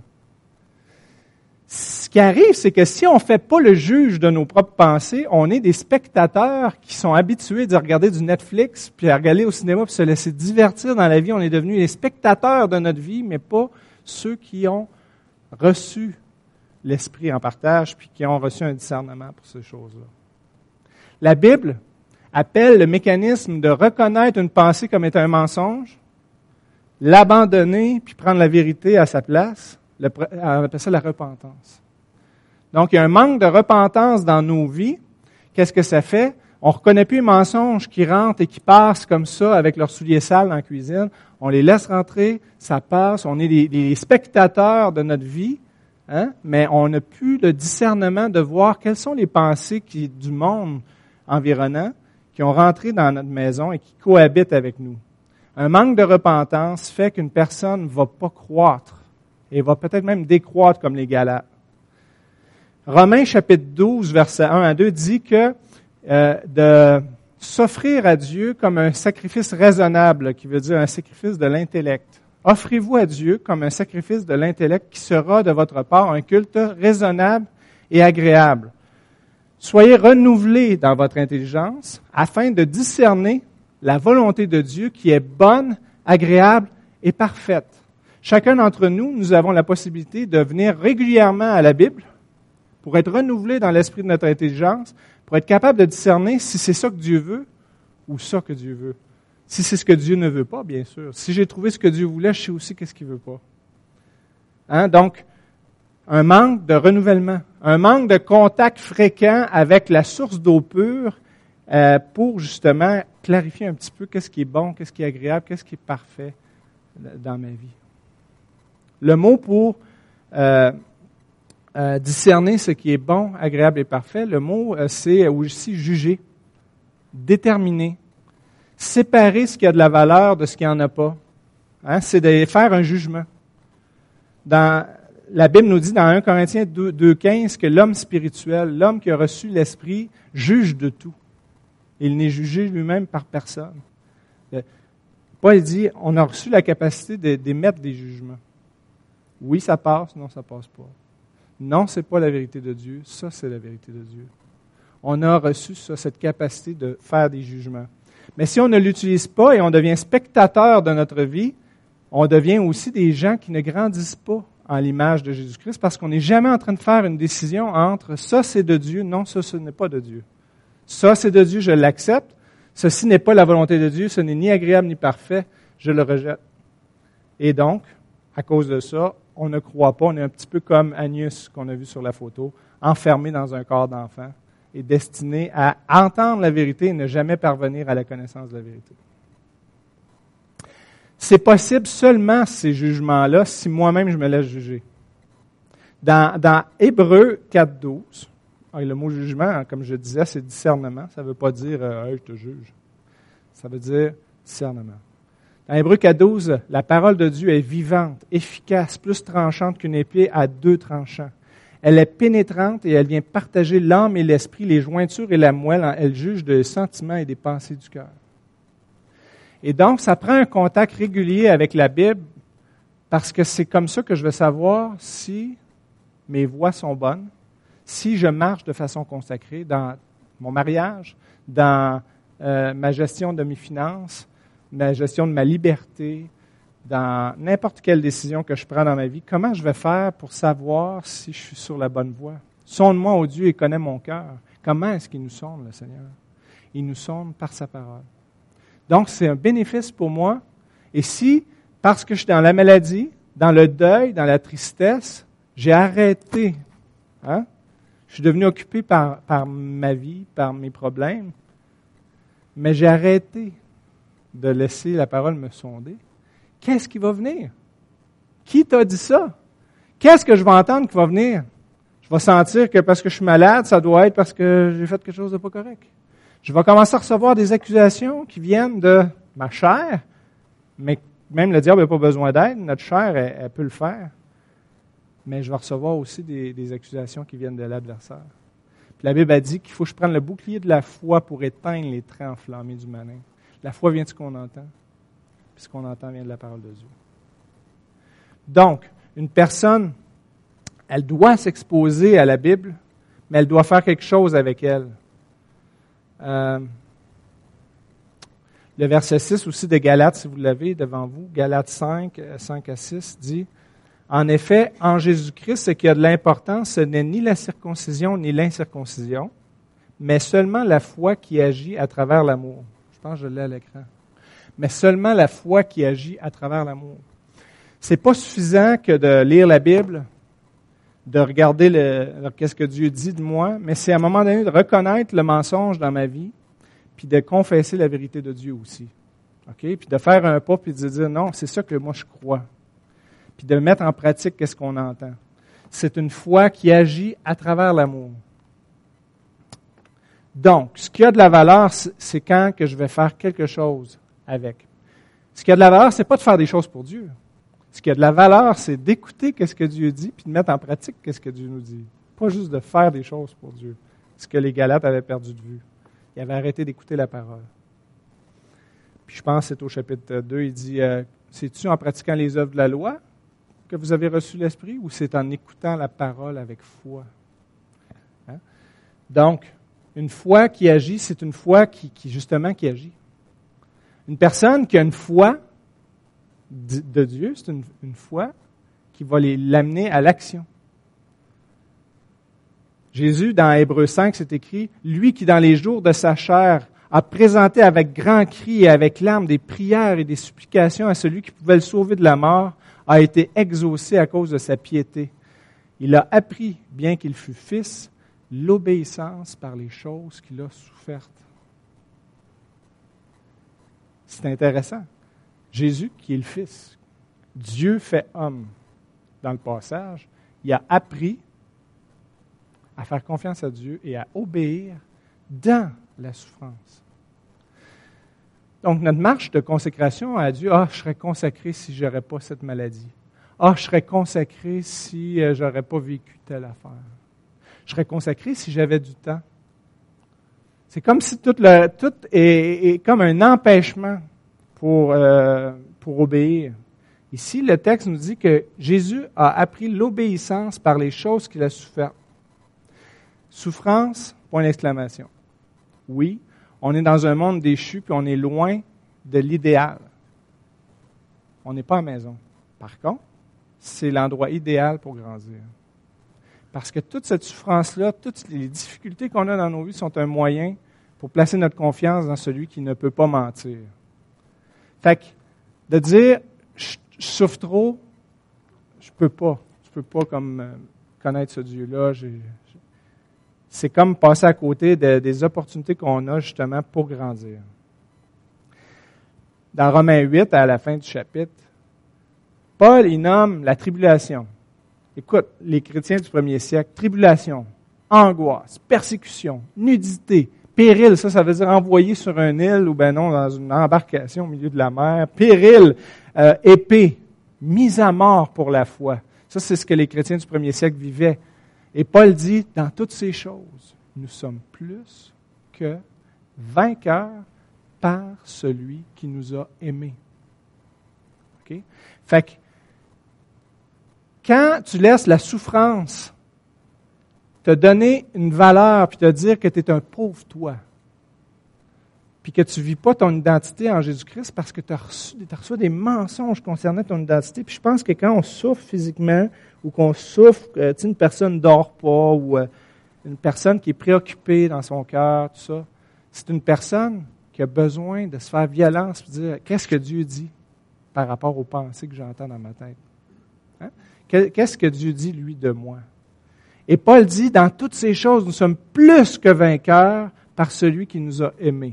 Ce qui arrive, c'est que si on ne fait pas le juge de nos propres pensées, on est des spectateurs qui sont habitués de regarder du Netflix, puis à regarder au cinéma, puis se laisser divertir dans la vie. On est devenus les spectateurs de notre vie, mais pas ceux qui ont reçu l'esprit en partage, puis qui ont reçu un discernement pour ces choses-là. La Bible appelle le mécanisme de reconnaître une pensée comme étant un mensonge, l'abandonner, puis prendre la vérité à sa place. On appelle ça la repentance. Donc, il y a un manque de repentance dans nos vies. Qu'est-ce que ça fait? On ne reconnaît plus les mensonges qui rentrent et qui passent comme ça avec leurs souliers sales dans la cuisine. On les laisse rentrer, ça passe. On est les, les spectateurs de notre vie. Hein? Mais on n'a plus le discernement de voir quelles sont les pensées qui, du monde environnant qui ont rentré dans notre maison et qui cohabitent avec nous. Un manque de repentance fait qu'une personne ne va pas croître et va peut-être même décroître comme les Galates. Romains chapitre douze, versets un à deux dit que euh, de s'offrir à Dieu comme un sacrifice raisonnable, qui veut dire un sacrifice de l'intellect. Offrez-vous à Dieu comme un sacrifice de l'intellect qui sera de votre part un culte raisonnable et agréable. Soyez renouvelés dans votre intelligence afin de discerner la volonté de Dieu qui est bonne, agréable et parfaite. Chacun d'entre nous, nous avons la possibilité de venir régulièrement à la Bible pour être renouvelés dans l'esprit de notre intelligence, pour être capable de discerner si c'est ça que Dieu veut ou ça que Dieu veut. Si c'est ce que Dieu ne veut pas, bien sûr. Si j'ai trouvé ce que Dieu voulait, je sais aussi qu'est-ce qu'il ne veut pas. Hein? Donc, un manque de renouvellement, un manque de contact fréquent avec la source d'eau pure euh, pour justement clarifier un petit peu qu'est-ce qui est bon, qu'est-ce qui est agréable, qu'est-ce qui est parfait dans ma vie. Le mot pour euh, euh, discerner ce qui est bon, agréable et parfait, le mot, euh, c'est aussi juger, déterminer, séparer ce qui a de la valeur de ce qui n'en a pas. Hein? C'est de faire un jugement. Dans, la Bible nous dit dans un Corinthiens deux quinze que l'homme spirituel, l'homme qui a reçu l'Esprit, juge de tout. Il n'est jugé lui-même par personne. Paul dit, on a reçu la capacité d'émettre des jugements. Oui, ça passe, non, ça passe pas. Non, c'est pas la vérité de Dieu, ça, c'est la vérité de Dieu. On a reçu ça, cette capacité de faire des jugements. Mais si on ne l'utilise pas et on devient spectateur de notre vie, on devient aussi des gens qui ne grandissent pas en l'image de Jésus-Christ parce qu'on n'est jamais en train de faire une décision entre ça, c'est de Dieu, non, ça, ce n'est pas de Dieu. Ça, c'est de Dieu, je l'accepte. Ceci n'est pas la volonté de Dieu, ce n'est ni agréable ni parfait, je le rejette. Et donc, à cause de ça, on ne croit pas, on est un petit peu comme Agnès qu'on a vu sur la photo, enfermé dans un corps d'enfant et destiné à entendre la vérité et ne jamais parvenir à la connaissance de la vérité. C'est possible seulement ces jugements-là si moi-même je me laisse juger. Dans, dans Hébreux quatre douze, le mot jugement, comme je disais, c'est discernement. Ça ne veut pas dire euh, hey, « je te juge ». Ça veut dire discernement. Dans Hébreux quatre douze, la parole de Dieu est vivante, efficace, plus tranchante qu'une épée à deux tranchants. Elle est pénétrante et elle vient partager l'âme et l'esprit, les jointures et la moelle. Elle juge des sentiments et des pensées du cœur. Et donc, ça prend un contact régulier avec la Bible parce que c'est comme ça que je vais savoir si mes voies sont bonnes, si je marche de façon consacrée dans mon mariage, dans euh, ma gestion de mes finances, ma gestion de ma liberté, dans n'importe quelle décision que je prends dans ma vie, comment je vais faire pour savoir si je suis sur la bonne voie? Sonde-moi, ô Dieu, et connais mon cœur. Comment est-ce qu'il nous sonde, le Seigneur? Il nous sonde par sa parole. Donc, c'est un bénéfice pour moi. Et si, parce que je suis dans la maladie, dans le deuil, dans la tristesse, j'ai arrêté, hein? Je suis devenu occupé par, par ma vie, par mes problèmes, mais j'ai arrêté de laisser la parole me sonder. Qu'est-ce qui va venir? Qui t'a dit ça? Qu'est-ce que je vais entendre qui va venir? Je vais sentir que parce que je suis malade, ça doit être parce que j'ai fait quelque chose de pas correct. Je vais commencer à recevoir des accusations qui viennent de ma chair, mais même le diable n'a pas besoin d'aide, notre chair, elle, elle peut le faire. Mais je vais recevoir aussi des, des accusations qui viennent de l'adversaire. Puis la Bible a dit qu'il faut que je prenne le bouclier de la foi pour éteindre les traits enflammés du malin. La foi vient de ce qu'on entend, puis ce qu'on entend vient de la parole de Dieu. Donc, une personne, elle doit s'exposer à la Bible, mais elle doit faire quelque chose avec elle. Euh, le verset six aussi de Galates, si vous l'avez devant vous, Galates cinq, cinq à six, dit « En effet, en Jésus-Christ, ce qui a de l'importance, ce n'est ni la circoncision ni l'incirconcision, mais seulement la foi qui agit à travers l'amour. » Je pense que je l'ai à l'écran. Mais seulement la foi qui agit à travers l'amour. C'est pas suffisant que de lire la Bible, de regarder le, qu'est-ce que Dieu dit de moi, mais c'est à un moment donné de reconnaître le mensonge dans ma vie, puis de confesser la vérité de Dieu aussi. OK? Puis de faire un pas, puis de dire non, c'est ça que moi je crois. Puis de mettre en pratique qu'est-ce qu'on entend. C'est une foi qui agit à travers l'amour. Donc, ce qui a de la valeur, c'est quand que je vais faire quelque chose avec. Ce qui a de la valeur, c'est pas de faire des choses pour Dieu. Ce qui a de la valeur, c'est d'écouter qu'est-ce que Dieu dit, puis de mettre en pratique qu'est-ce que Dieu nous dit. Pas juste de faire des choses pour Dieu. Ce que les Galates avaient perdu de vue. Ils avaient arrêté d'écouter la parole. Puis je pense que c'est au chapitre deux, il dit, euh, c'est-tu en pratiquant les œuvres de la loi que vous avez reçu l'Esprit, ou c'est en écoutant la parole avec foi? Hein? Donc, une foi qui agit, c'est une foi qui, qui justement, qui agit. Une personne qui a une foi de Dieu, c'est une, une foi qui va les, l'amener à l'action. Jésus, dans Hébreux cinq, c'est écrit, « Lui qui, dans les jours de sa chair, a présenté avec grands cris et avec larmes des prières et des supplications à celui qui pouvait le sauver de la mort, a été exaucé à cause de sa piété. Il a appris, bien qu'il fût fils, l'obéissance par les choses qu'il a souffertes. » C'est intéressant. Jésus, qui est le Fils, Dieu fait homme dans le passage. Il a appris à faire confiance à Dieu et à obéir dans la souffrance. Donc, notre marche de consécration à Dieu, « Ah, je serais consacré si je n'aurais pas cette maladie. Ah, je serais consacré si euh, je n'aurais pas vécu telle affaire. Je serais consacré si j'avais du temps. » C'est comme si tout, le, tout est, est comme un empêchement pour, euh, pour obéir. Ici, le texte nous dit que Jésus a appris l'obéissance par les choses qu'il a souffert. Souffrance, point d'exclamation. Oui, on est dans un monde déchu, puis on est loin de l'idéal. On n'est pas à la maison. Par contre, c'est l'endroit idéal pour grandir. Parce que toute cette souffrance-là, toutes les difficultés qu'on a dans nos vies sont un moyen pour placer notre confiance dans celui qui ne peut pas mentir. Fait que, de dire, je, je souffre trop, je peux pas. Je peux pas comme euh, connaître ce Dieu-là. J'ai, j'ai... C'est comme passer à côté de, des opportunités qu'on a justement pour grandir. Dans Romains huit, à la fin du chapitre, Paul, il nomme la tribulation. Écoute, les chrétiens du premier siècle, tribulation, angoisse, persécution, nudité, péril, ça, ça veut dire envoyé sur une île ou ben non, dans une embarcation au milieu de la mer, péril, euh, épée, mise à mort pour la foi. Ça, c'est ce que les chrétiens du premier siècle vivaient. Et Paul dit, dans toutes ces choses, nous sommes plus que vainqueurs par celui qui nous a aimés. OK? Fait que, quand tu laisses la souffrance te donner une valeur puis te dire que tu es un pauvre toi, puis que tu ne vis pas ton identité en Jésus-Christ parce que tu as reçu, tu as reçu des mensonges concernant ton identité. Puis je pense que quand on souffre physiquement ou qu'on souffre, euh, tu sais, une personne ne dort pas ou euh, une personne qui est préoccupée dans son cœur, tout ça, c'est une personne qui a besoin de se faire violence et dire qu'est-ce que Dieu dit par rapport aux pensées que j'entends dans ma tête. Hein? Qu'est-ce que Dieu dit, lui, de moi? Et Paul dit, dans toutes ces choses, nous sommes plus que vainqueurs par celui qui nous a aimés.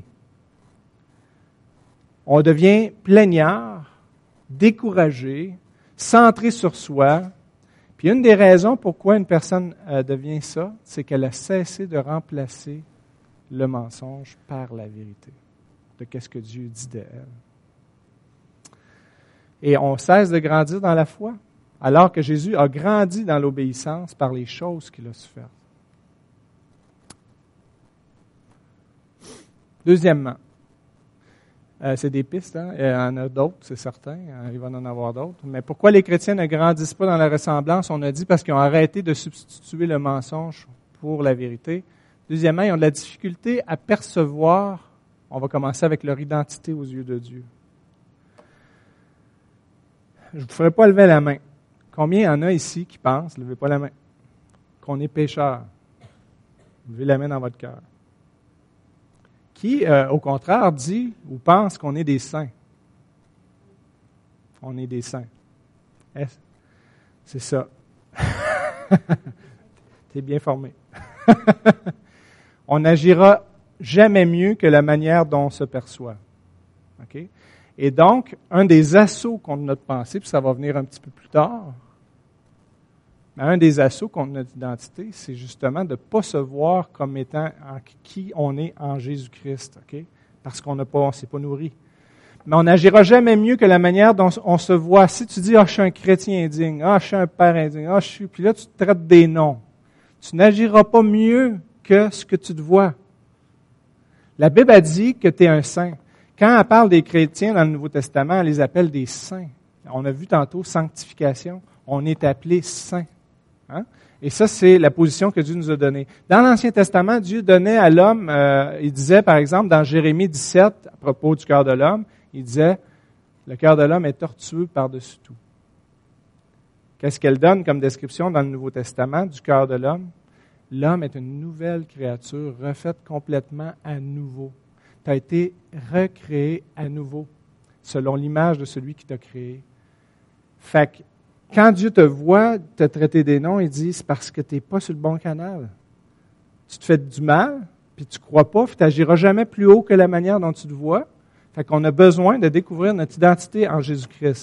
On devient plaignard, découragé, centré sur soi. Puis une des raisons pourquoi une personne euh, devient ça, c'est qu'elle a cessé de remplacer le mensonge par la vérité de qu'est-ce que Dieu dit d'elle. Et on cesse de grandir dans la foi, alors que Jésus a grandi dans l'obéissance par les choses qu'il a souffert. Deuxièmement, euh, c'est des pistes, hein? Il y en a d'autres, c'est certain, il va en avoir d'autres. Mais pourquoi les chrétiens ne grandissent pas dans la ressemblance? On a dit parce qu'ils ont arrêté de substituer le mensonge pour la vérité. Deuxièmement, ils ont de la difficulté à percevoir, on va commencer avec leur identité aux yeux de Dieu. Je ne vous ferai pas lever la main. Combien il y en a ici qui pensent, levez pas la main, qu'on est pécheur? Levez la main dans votre cœur. Qui, euh, au contraire, dit ou pense qu'on est des saints? On est des saints. Est-ce? C'est ça. Tu es bien formé. On n'agira jamais mieux que la manière dont on se perçoit. OK? Et donc, un des assauts contre notre pensée, puis ça va venir un petit peu plus tard, mais un des assauts contre notre identité, c'est justement de ne pas se voir comme étant en qui on est en Jésus-Christ, OK? Parce qu'on n'a pas, on ne s'est pas nourri. Mais on n'agira jamais mieux que la manière dont on se voit. Si tu dis, ah, je suis un chrétien indigne, ah, je suis un père indigne, ah, je suis, puis là, tu te traites des noms. Tu n'agiras pas mieux que ce que tu te vois. La Bible a dit que tu es un saint. Quand elle parle des chrétiens dans le Nouveau Testament, elle les appelle des saints. On a vu tantôt sanctification. On est appelé saints. Hein? Et ça, c'est la position que Dieu nous a donnée. Dans l'Ancien Testament, Dieu donnait à l'homme, euh, il disait par exemple dans Jérémie dix-sept, à propos du cœur de l'homme, il disait, le cœur de l'homme est tortueux par-dessus tout. Qu'est-ce qu'elle donne comme description dans le Nouveau Testament du cœur de l'homme? L'homme est une nouvelle créature, refaite complètement à nouveau. Tu as été recréé à nouveau, selon l'image de celui qui t'a créé. Fait que, quand Dieu te voit te traiter des noms, il dit, c'est parce que tu n'es pas sur le bon canal. Tu te fais du mal, puis tu ne crois pas, puis tu n'agiras jamais plus haut que la manière dont tu te vois. Fait qu'on a besoin de découvrir notre identité en Jésus-Christ.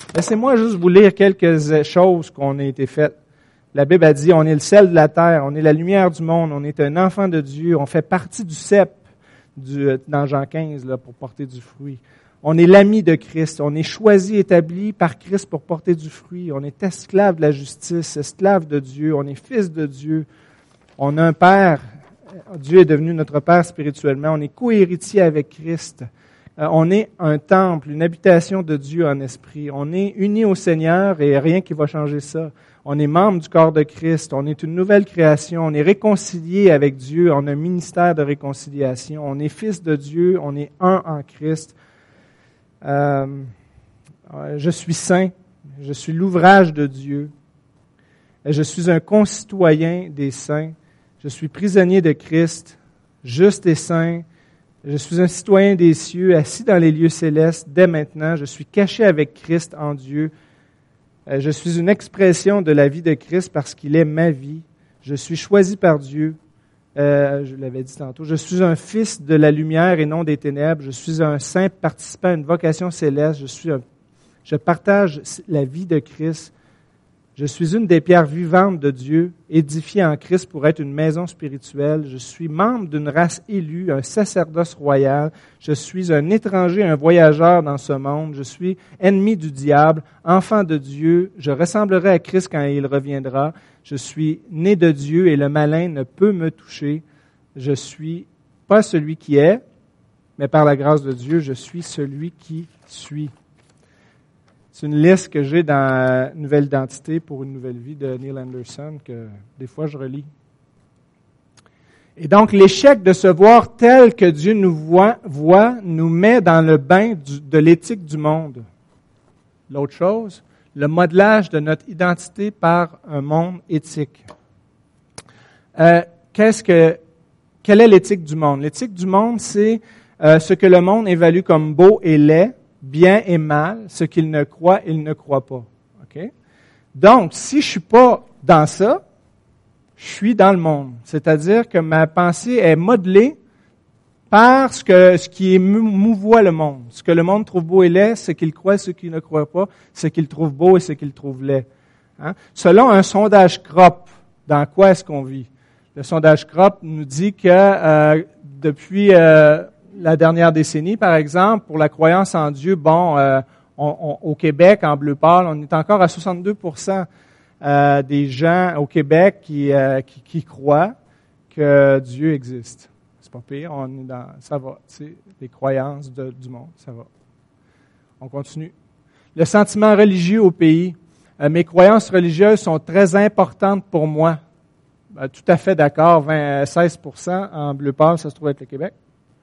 Laissez-moi juste vous lire quelques choses qu'on a été faites. La Bible a dit, on est le sel de la terre, on est la lumière du monde, on est un enfant de Dieu, on fait partie du cep du, dans Jean quinze là, pour porter du fruit. On est l'ami de Christ, on est choisi, établi par Christ pour porter du fruit. On est esclave de la justice, esclave de Dieu, on est fils de Dieu. On a un Père, Dieu est devenu notre Père spirituellement, on est co-héritier avec Christ. Euh, on est un temple, une habitation de Dieu en esprit. On est unis au Seigneur et rien qui va changer ça. On est membre du corps de Christ. On est une nouvelle création. On est réconcilié avec Dieu. On a un ministère de réconciliation. On est fils de Dieu. On est un en Christ. Euh, je suis saint. Je suis l'ouvrage de Dieu. Je suis un concitoyen des saints. Je suis prisonnier de Christ, juste et saint. Je suis un citoyen des cieux, assis dans les lieux célestes dès maintenant. Je suis caché avec Christ en Dieu. Je suis une expression de la vie de Christ parce qu'il est ma vie. Je suis choisi par Dieu. Euh, je l'avais dit tantôt. Je suis un fils de la lumière et non des ténèbres. Je suis un saint participant à une vocation céleste. Je suis un, je partage la vie de Christ. Je suis une des pierres vivantes de Dieu, édifiée en Christ pour être une maison spirituelle. Je suis membre d'une race élue, un sacerdoce royal. Je suis un étranger, un voyageur dans ce monde. Je suis ennemi du diable, enfant de Dieu. Je ressemblerai à Christ quand il reviendra. Je suis né de Dieu et le malin ne peut me toucher. Je suis pas celui qui est, mais par la grâce de Dieu, je suis celui qui suis. C'est une liste que j'ai dans Nouvelle identité pour une nouvelle vie de Neil Anderson que des fois je relis. Et donc l'échec de se voir tel que Dieu nous voit, voit nous met dans le bain du, de l'éthique du monde. L'autre chose, le modelage de notre identité par un monde éthique. Euh, qu'est-ce que, quelle est l'éthique du monde? L'éthique du monde, c'est euh, ce que le monde évalue comme beau et laid, bien et mal, ce qu'il ne croit, il ne croit pas. Okay? Donc, si je suis pas dans ça, je suis dans le monde. C'est-à-dire que ma pensée est modelée par ce, que, ce qui mouvoie le monde. Ce que le monde trouve beau et laid, ce qu'il croit, ce qu'il ne croit pas, ce qu'il trouve beau et ce qu'il trouve laid. Hein? Selon un sondage C R O P, dans quoi est-ce qu'on vit? Le sondage C R O P nous dit que euh, depuis... Euh, la dernière décennie, par exemple, pour la croyance en Dieu, bon, euh, on, on, au Québec, en bleu pâle, on est encore à soixante-deux pour cent euh, des gens au Québec qui, euh, qui, qui croient que Dieu existe. C'est pas pire, on est dans, ça va, tu sais, les croyances de, du monde, ça va. On continue. Le sentiment religieux au pays. Euh, mes croyances religieuses sont très importantes pour moi. Euh, tout à fait d'accord, vingt, seize pour cent en bleu pâle, ça se trouve être le Québec.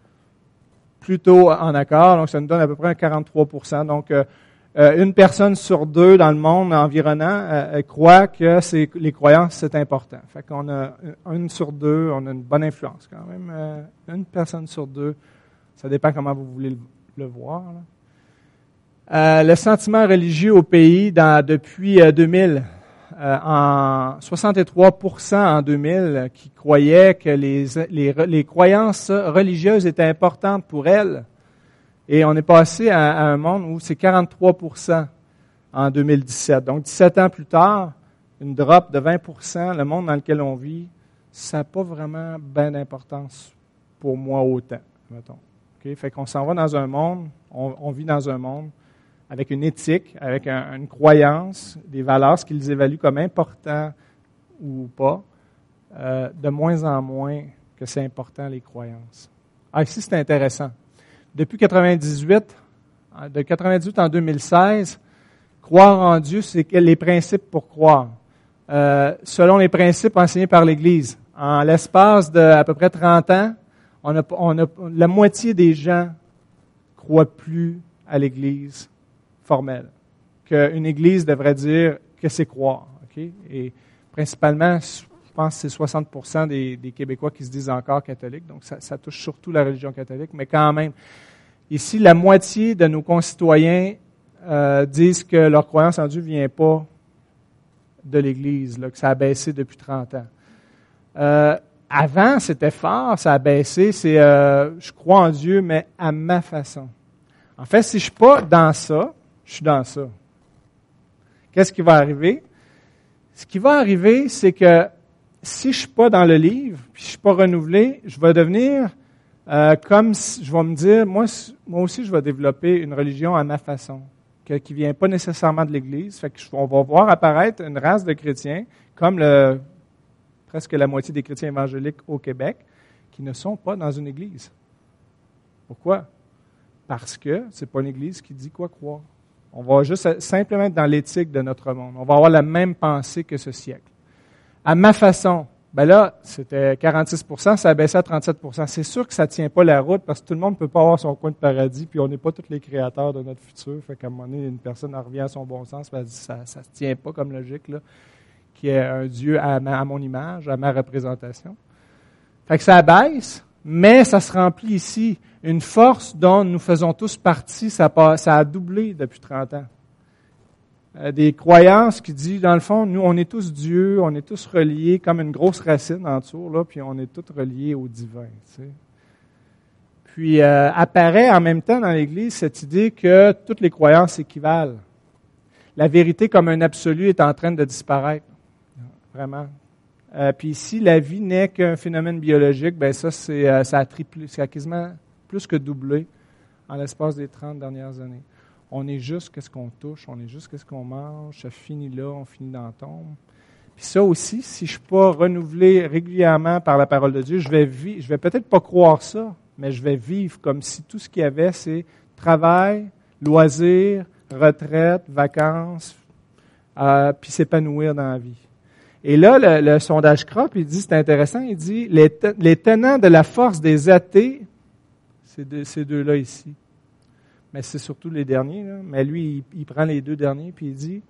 Plutôt en accord, donc ça nous donne à peu près un quarante-trois pour cent. Donc, euh, une personne sur deux dans le monde environnant euh, croit que c'est, les croyances, c'est important. Fait qu'on a une sur deux, on a une bonne influence quand même. Euh, une personne sur deux, ça dépend comment vous voulez le, le voir. Là. Euh, le sentiment religieux au pays dans, depuis euh, deux mille. Euh, en soixante-trois pour cent en deux mille qui croyaient que les, les, les croyances religieuses étaient importantes pour elles. Et on est passé à, à un monde où c'est quarante-trois pour cent en deux mille dix-sept. Donc, dix-sept ans plus tard, une drop de vingt pour cent, le monde dans lequel on vit, ça n'a pas vraiment bien d'importance pour moi autant, mettons. Okay? Fait qu'on s'en va dans un monde, on, on vit dans un monde avec une éthique, avec un, une croyance, des valeurs, ce qu'ils évaluent comme important ou pas, euh, de moins en moins que c'est important, les croyances. Ah, ici, c'est intéressant. Depuis quatre-vingt-dix-huit, de quatre-vingt-dix-huit en deux mille seize, croire en Dieu, c'est les principes pour croire. Euh, selon les principes enseignés par l'Église, en l'espace de à peu près trente ans, on a, on a, la moitié des gens croient plus à l'Église formelle. Qu'une Église devrait dire que c'est croire. Okay? Et principalement, je pense que c'est soixante pour cent des, des Québécois qui se disent encore catholiques, donc ça, ça touche surtout la religion catholique, mais quand même, ici, la moitié de nos concitoyens euh, disent que leur croyance en Dieu ne vient pas de l'Église, là, que ça a baissé depuis trente ans. Euh, avant, c'était fort, ça a baissé, c'est euh, je crois en Dieu, mais à ma façon. En fait, si je ne suis pas dans ça, je suis dans ça. qu'est-ce qui va arriver? Ce qui va arriver, c'est que si je suis pas dans le livre, puis je suis pas renouvelé, je vais devenir euh, comme si, je vais me dire, moi, moi aussi, je vais développer une religion à ma façon, que, qui vient pas nécessairement de l'Église. Fait que je, on va voir apparaître une race de chrétiens, comme le, presque la moitié des chrétiens évangéliques au Québec, qui ne sont pas dans une Église. Pourquoi? Parce que c'est pas une Église qui dit quoi croire. On va juste simplement être dans l'éthique de notre monde. On va avoir la même pensée que ce siècle. À ma façon, ben là, c'était quarante-six pour cent, ça a baissé à trente-sept pour cent. C'est sûr que ça ne tient pas la route parce que tout le monde ne peut pas avoir son coin de paradis, puis on n'est pas tous les créateurs de notre futur. Fait qu'à un moment donné, une personne en revient à son bon sens, elle dit ça ne se tient pas comme logique, là, qui est un Dieu à, ma, à mon image, à ma représentation. Fait que ça baisse, mais ça se remplit ici. Une force dont nous faisons tous partie, ça a, ça a doublé depuis trente ans. Des croyances qui disent, dans le fond, nous, on est tous Dieu, on est tous reliés comme une grosse racine en dessous, là, puis on est tous reliés au divin. Tu sais. Puis euh, apparaît en même temps dans l'Église cette idée que toutes les croyances équivalent. La vérité comme un absolu est en train de disparaître, vraiment. Euh, puis si la vie n'est qu'un phénomène biologique, ben ça, c'est, euh, ça a triplé, ça a quasiment plus que doublé en l'espace des trente dernières années. On est juste qu'est-ce qu'on touche, on est juste qu'est-ce qu'on mange, ça finit là, on finit dans la tombe. Puis ça aussi, si je ne suis pas renouvelé régulièrement par la parole de Dieu, je vais vivre, je vais peut-être pas croire ça, mais je vais vivre comme si tout ce qu'il y avait, c'est travail, loisirs, retraite, vacances, euh, puis s'épanouir dans la vie. Et là, le, le sondage Crop, il dit, c'est intéressant, il dit, les, te, les tenants de la force des athées, c'est de, ces deux-là ici. Mais c'est surtout les derniers, là. Mais lui, il, il prend les deux derniers, puis il dit,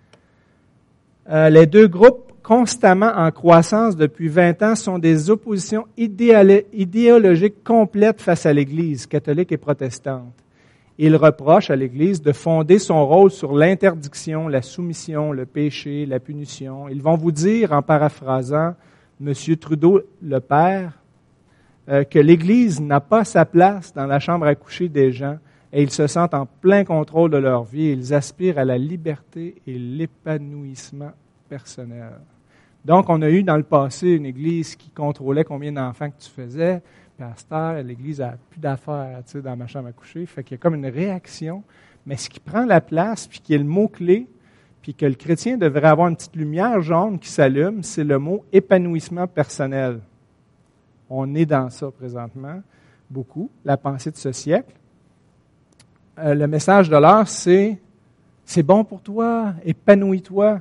euh, les deux groupes constamment en croissance depuis vingt ans sont des oppositions idéal, idéologiques complètes face à l'Église catholique et protestante. Ils reprochent à l'Église de fonder son rôle sur l'interdiction, la soumission, le péché, la punition. Ils vont vous dire, en paraphrasant M. Trudeau, le Père, euh, que l'Église n'a pas sa place dans la chambre à coucher des gens, et ils se sentent en plein contrôle de leur vie. Ils aspirent à la liberté et l'épanouissement personnel. Donc, on a eu dans le passé une Église qui contrôlait combien d'enfants que tu faisais. Puis à cette heure, l'Église n'a plus d'affaires, tu sais, dans ma chambre à coucher. Fait qu'il y a comme une réaction. Mais ce qui prend la place, puis qui est le mot-clé, puis que le chrétien devrait avoir une petite lumière jaune qui s'allume, c'est le mot épanouissement personnel. On est dans ça présentement, beaucoup, la pensée de ce siècle. Euh, le message de l'heure, c'est « c'est bon pour toi, épanouis-toi »,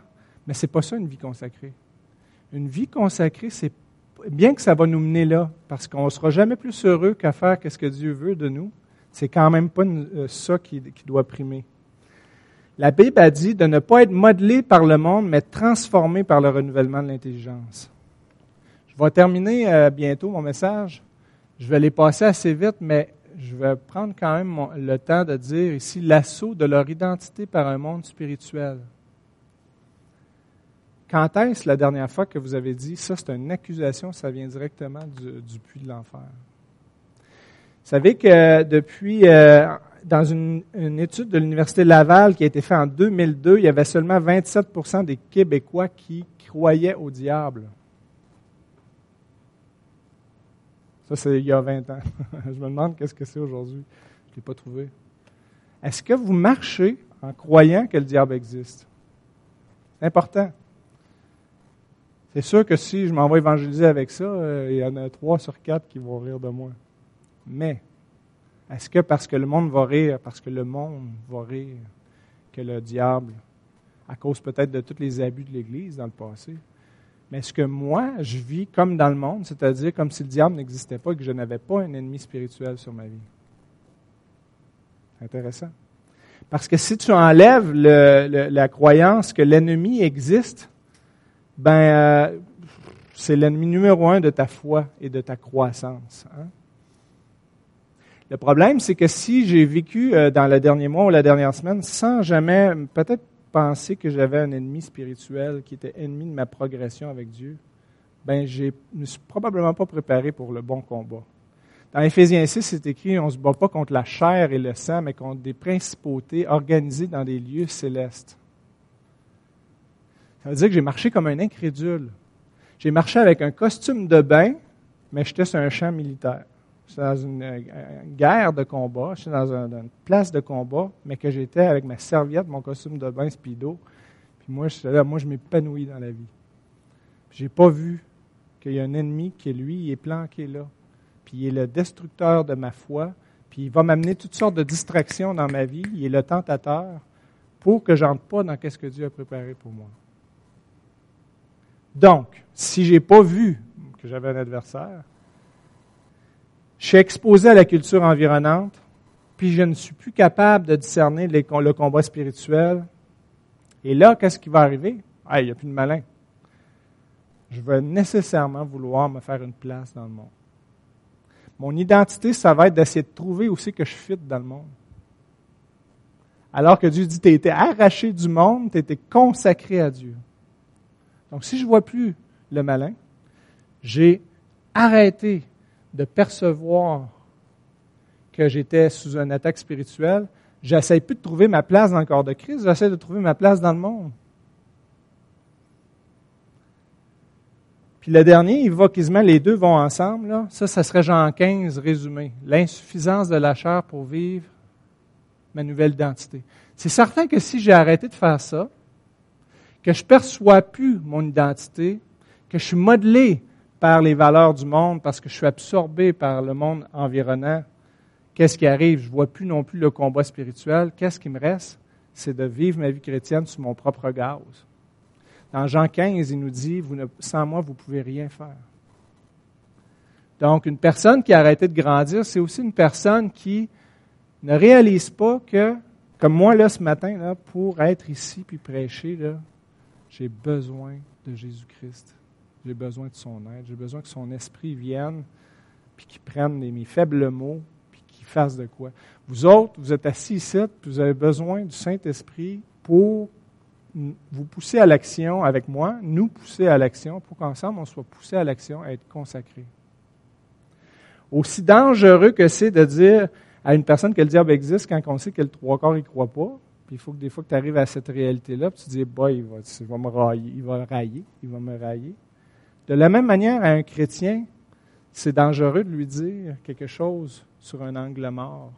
mais c'est pas ça une vie consacrée. Une vie consacrée, c'est bien que ça va nous mener là, parce qu'on ne sera jamais plus heureux qu'à faire ce que Dieu veut de nous, c'est quand même pas euh, ça qui, qui doit primer. La Bible a dit de ne pas être modelé par le monde, mais transformé par le renouvellement de l'intelligence. Je vais terminer euh, bientôt mon message. Je vais les passer assez vite, mais je vais prendre quand même mon, le temps de dire ici l'assaut de leur identité par un monde spirituel. Quand est-ce la dernière fois que vous avez dit, ça c'est une accusation, ça vient directement du, du puits de l'enfer? Vous savez que depuis, euh, dans une, une étude de l'Université Laval qui a été faite en deux mille deux, il y avait seulement vingt-sept pour cent des Québécois qui croyaient au diable. Ça, c'est il y a vingt ans. Je me demande qu'est-ce que c'est aujourd'hui. Je ne l'ai pas trouvé. Est-ce que vous marchez en croyant que le diable existe? C'est important. C'est sûr que si je m'en vais évangéliser avec ça, euh, il y en a trois sur quatre qui vont rire de moi. Mais, est-ce que parce que le monde va rire, parce que le monde va rire, que le diable, à cause peut-être de tous les abus de l'Église dans le passé, mais est-ce que moi, je vis comme dans le monde, c'est-à-dire comme si le diable n'existait pas et que je n'avais pas un ennemi spirituel sur ma vie? C'est intéressant. Parce que si tu enlèves le, le, la croyance que l'ennemi existe, ben euh, c'est l'ennemi numéro un de ta foi et de ta croissance. Hein? Le problème, c'est que si j'ai vécu euh, dans le dernier mois ou la dernière semaine sans jamais peut-être penser que j'avais un ennemi spirituel qui était ennemi de ma progression avec Dieu, ben je ne me suis probablement pas préparé pour le bon combat. Dans Éphésiens six, c'est écrit, on ne se bat pas contre la chair et le sang, mais contre des principautés organisées dans des lieux célestes. Ça veut dire que j'ai marché comme un incrédule. J'ai marché avec un costume de bain, mais j'étais sur un champ militaire. J'étais dans une, une guerre de combat, j'étais dans, un, dans une place de combat, mais que j'étais avec ma serviette, mon costume de bain speedo. Puis moi, j'étais là, moi, je m'épanouis dans la vie. Puis j'ai pas vu qu'il y a un ennemi qui, lui, il est planqué là. Puis il est le destructeur de ma foi. Puis il va m'amener toutes sortes de distractions dans ma vie. Il est le tentateur pour que je n'entre pas dans ce que Dieu a préparé pour moi. Donc, si je n'ai pas vu que j'avais un adversaire, je suis exposé à la culture environnante, puis je ne suis plus capable de discerner les, le combat spirituel. Et là, qu'est-ce qui va arriver? Ah, il n'y a plus de malin. Je vais nécessairement vouloir me faire une place dans le monde. Mon identité, ça va être d'essayer de trouver aussi que je fit dans le monde. Alors que Dieu dit, tu as été arraché du monde, tu as été consacré à Dieu. Donc, si je ne vois plus le malin, j'ai arrêté de percevoir que j'étais sous une attaque spirituelle. J'essaie plus de trouver ma place dans le corps de Christ, j'essaie de trouver ma place dans le monde. Puis le dernier, il va quasiment, les deux vont ensemble. Là. Ça, ça serait Jean quinze résumé. L'insuffisance de la chair pour vivre ma nouvelle identité. C'est certain que si j'ai arrêté de faire ça, que je ne perçois plus mon identité, que je suis modelé par les valeurs du monde parce que je suis absorbé par le monde environnant, qu'est-ce qui arrive? Je ne vois plus non plus le combat spirituel. Qu'est-ce qui me reste? C'est de vivre ma vie chrétienne sous mon propre gaz. Dans Jean quinze, il nous dit, vous ne, sans moi, vous ne pouvez rien faire. Donc, une personne qui a arrêté de grandir, c'est aussi une personne qui ne réalise pas que, comme moi, là, ce matin, là, pour être ici puis prêcher, là, j'ai besoin de Jésus-Christ. J'ai besoin de son aide. J'ai besoin que son esprit vienne puis qu'il prenne mes faibles mots puis qu'il fasse de quoi. Vous autres, vous êtes assis ici puis vous avez besoin du Saint-Esprit pour vous pousser à l'action avec moi, nous pousser à l'action pour qu'ensemble on soit poussés à l'action, à être consacrés. Aussi dangereux que c'est de dire à une personne que le diable existe quand on sait que le trois quarts il ne croit pas, puis il faut que des fois que tu arrives à cette réalité-là, puis tu dis, bah, il va, il va me railler, il va railler, il va me railler. De la même manière, à un chrétien, c'est dangereux de lui dire quelque chose sur un angle mort.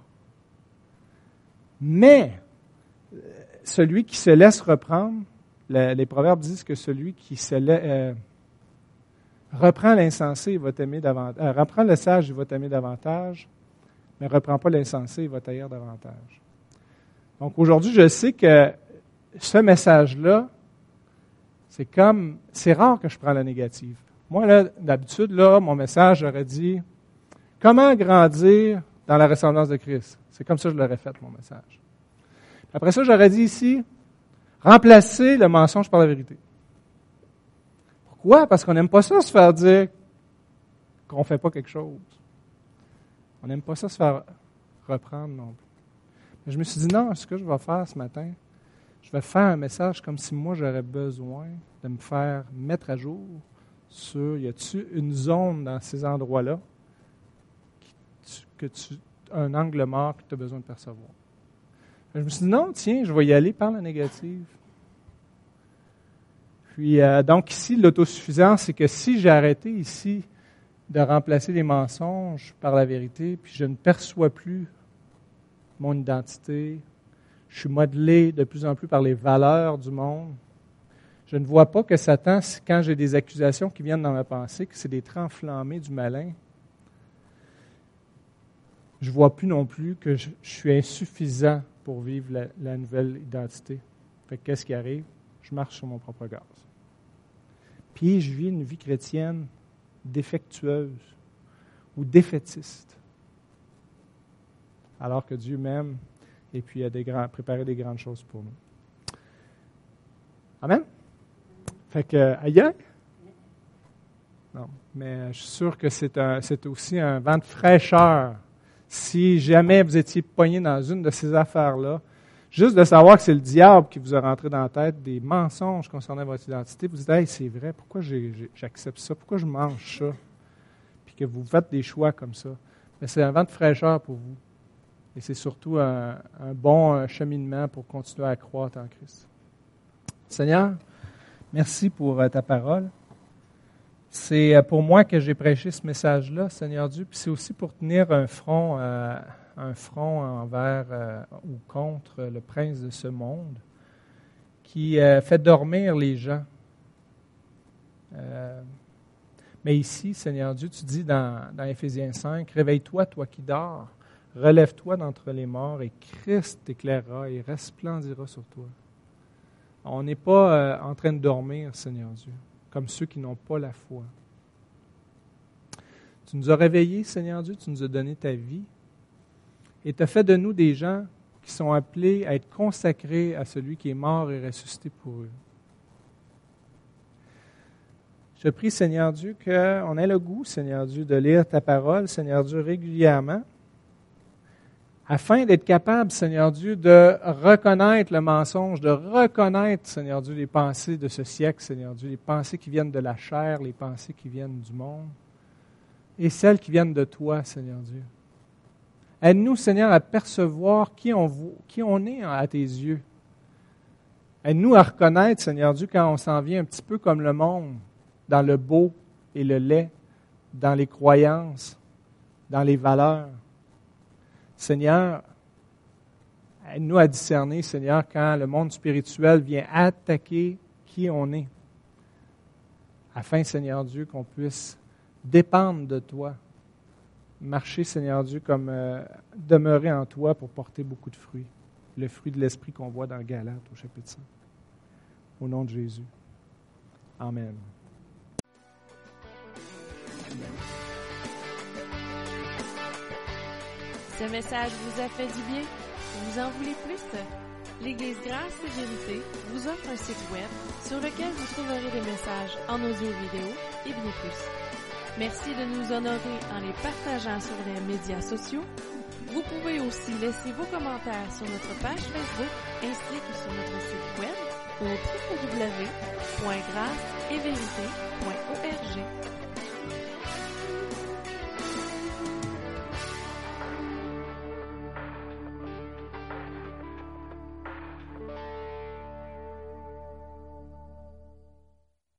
Mais, celui qui se laisse reprendre, le, les proverbes disent que celui qui se laisse, euh, reprend l'insensé, il va t'aimer davantage. Euh, reprend le sage, il va t'aimer davantage, mais ne reprend pas l'insensé, il va t'haïr davantage. Donc aujourd'hui, je sais que ce message-là, c'est comme, c'est rare que je prends la négative. Moi, là, d'habitude, là, mon message, j'aurais dit, comment grandir dans la ressemblance de Christ? C'est comme ça que je l'aurais fait, mon message. Après ça, j'aurais dit ici, remplacer le mensonge par la vérité. Pourquoi? Parce qu'on n'aime pas ça se faire dire qu'on ne fait pas quelque chose. On n'aime pas ça se faire reprendre non plus. Mais je me suis dit, non, ce que je vais faire ce matin, je vais faire un message comme si moi, j'aurais besoin de me faire mettre à jour sur, y a-t-il une zone dans ces endroits-là, qui, que tu, un angle mort que tu as besoin de percevoir. Je me suis dit, non, tiens, je vais y aller par la négative. Puis, euh, donc ici, l'autosuffisance, c'est que si j'ai arrêté ici de remplacer les mensonges par la vérité, puis je ne perçois plus mon identité, je suis modelé de plus en plus par les valeurs du monde, je ne vois pas que Satan, quand j'ai des accusations qui viennent dans ma pensée, que c'est des traits enflammés du malin, je ne vois plus non plus que je, je suis insuffisant pour vivre la, la nouvelle identité. Fait que qu'est-ce qui arrive? Je marche sur mon propre gaz. Puis je vis une vie chrétienne défectueuse ou défaitiste. Alors que Dieu m'aime et puis a des grands, préparé des grandes choses pour nous. Amen? Fait que, ailleurs? Non, mais je suis sûr que c'est, un, c'est aussi un vent de fraîcheur. Si jamais vous étiez pogné dans une de ces affaires-là, juste de savoir que c'est le diable qui vous a rentré dans la tête des mensonges concernant votre identité, vous dites, hey, c'est vrai, pourquoi j'ai, j'ai, j'accepte ça? Pourquoi je mange ça? Puis que vous faites des choix comme ça. Mais c'est un vent de fraîcheur pour vous. Et c'est surtout un, un bon cheminement pour continuer à croître en Christ. Seigneur, Merci pour euh, ta parole. C'est euh, pour moi que j'ai prêché ce message-là, Seigneur Dieu, puis c'est aussi pour tenir un front, euh, un front envers euh, ou contre le prince de ce monde qui euh, fait dormir les gens. Euh, mais ici, Seigneur Dieu, tu dis dans, dans Éphésiens cinq, « Réveille-toi, toi qui dors, relève-toi d'entre les morts, et Christ t'éclairera et resplendira sur toi. » On n'est pas euh, en train de dormir, Seigneur Dieu, comme ceux qui n'ont pas la foi. Tu nous as réveillés, Seigneur Dieu, tu nous as donné ta vie et tu as fait de nous des gens qui sont appelés à être consacrés à celui qui est mort et ressuscité pour eux. Je prie, Seigneur Dieu, qu'on ait le goût, Seigneur Dieu, de lire ta parole, Seigneur Dieu, régulièrement, afin d'être capable, Seigneur Dieu, de reconnaître le mensonge, de reconnaître, Seigneur Dieu, les pensées de ce siècle, Seigneur Dieu, les pensées qui viennent de la chair, les pensées qui viennent du monde, et celles qui viennent de toi, Seigneur Dieu. Aide-nous, Seigneur, à percevoir qui on, qui on est à tes yeux. Aide-nous à reconnaître, Seigneur Dieu, quand on s'en vient un petit peu comme le monde, dans le beau et le laid, dans les croyances, dans les valeurs. Seigneur, aide-nous à discerner, Seigneur, quand le monde spirituel vient attaquer qui on est, afin, Seigneur Dieu, qu'on puisse dépendre de toi, marcher, Seigneur Dieu, comme euh, demeurer en toi pour porter beaucoup de fruits, le fruit de l'Esprit qu'on voit dans Galates au chapitre cinq. Au nom de Jésus. Amen. Ce message vous a fait du bien? Vous en voulez plus? L'Église Grâce et Vérité vous offre un site web sur lequel vous trouverez des messages en audio vidéo et bien plus. Merci de nous honorer en les partageant sur les médias sociaux. Vous pouvez aussi laisser vos commentaires sur notre page Facebook ainsi que sur notre site web au w w w point grâce et vérité point org.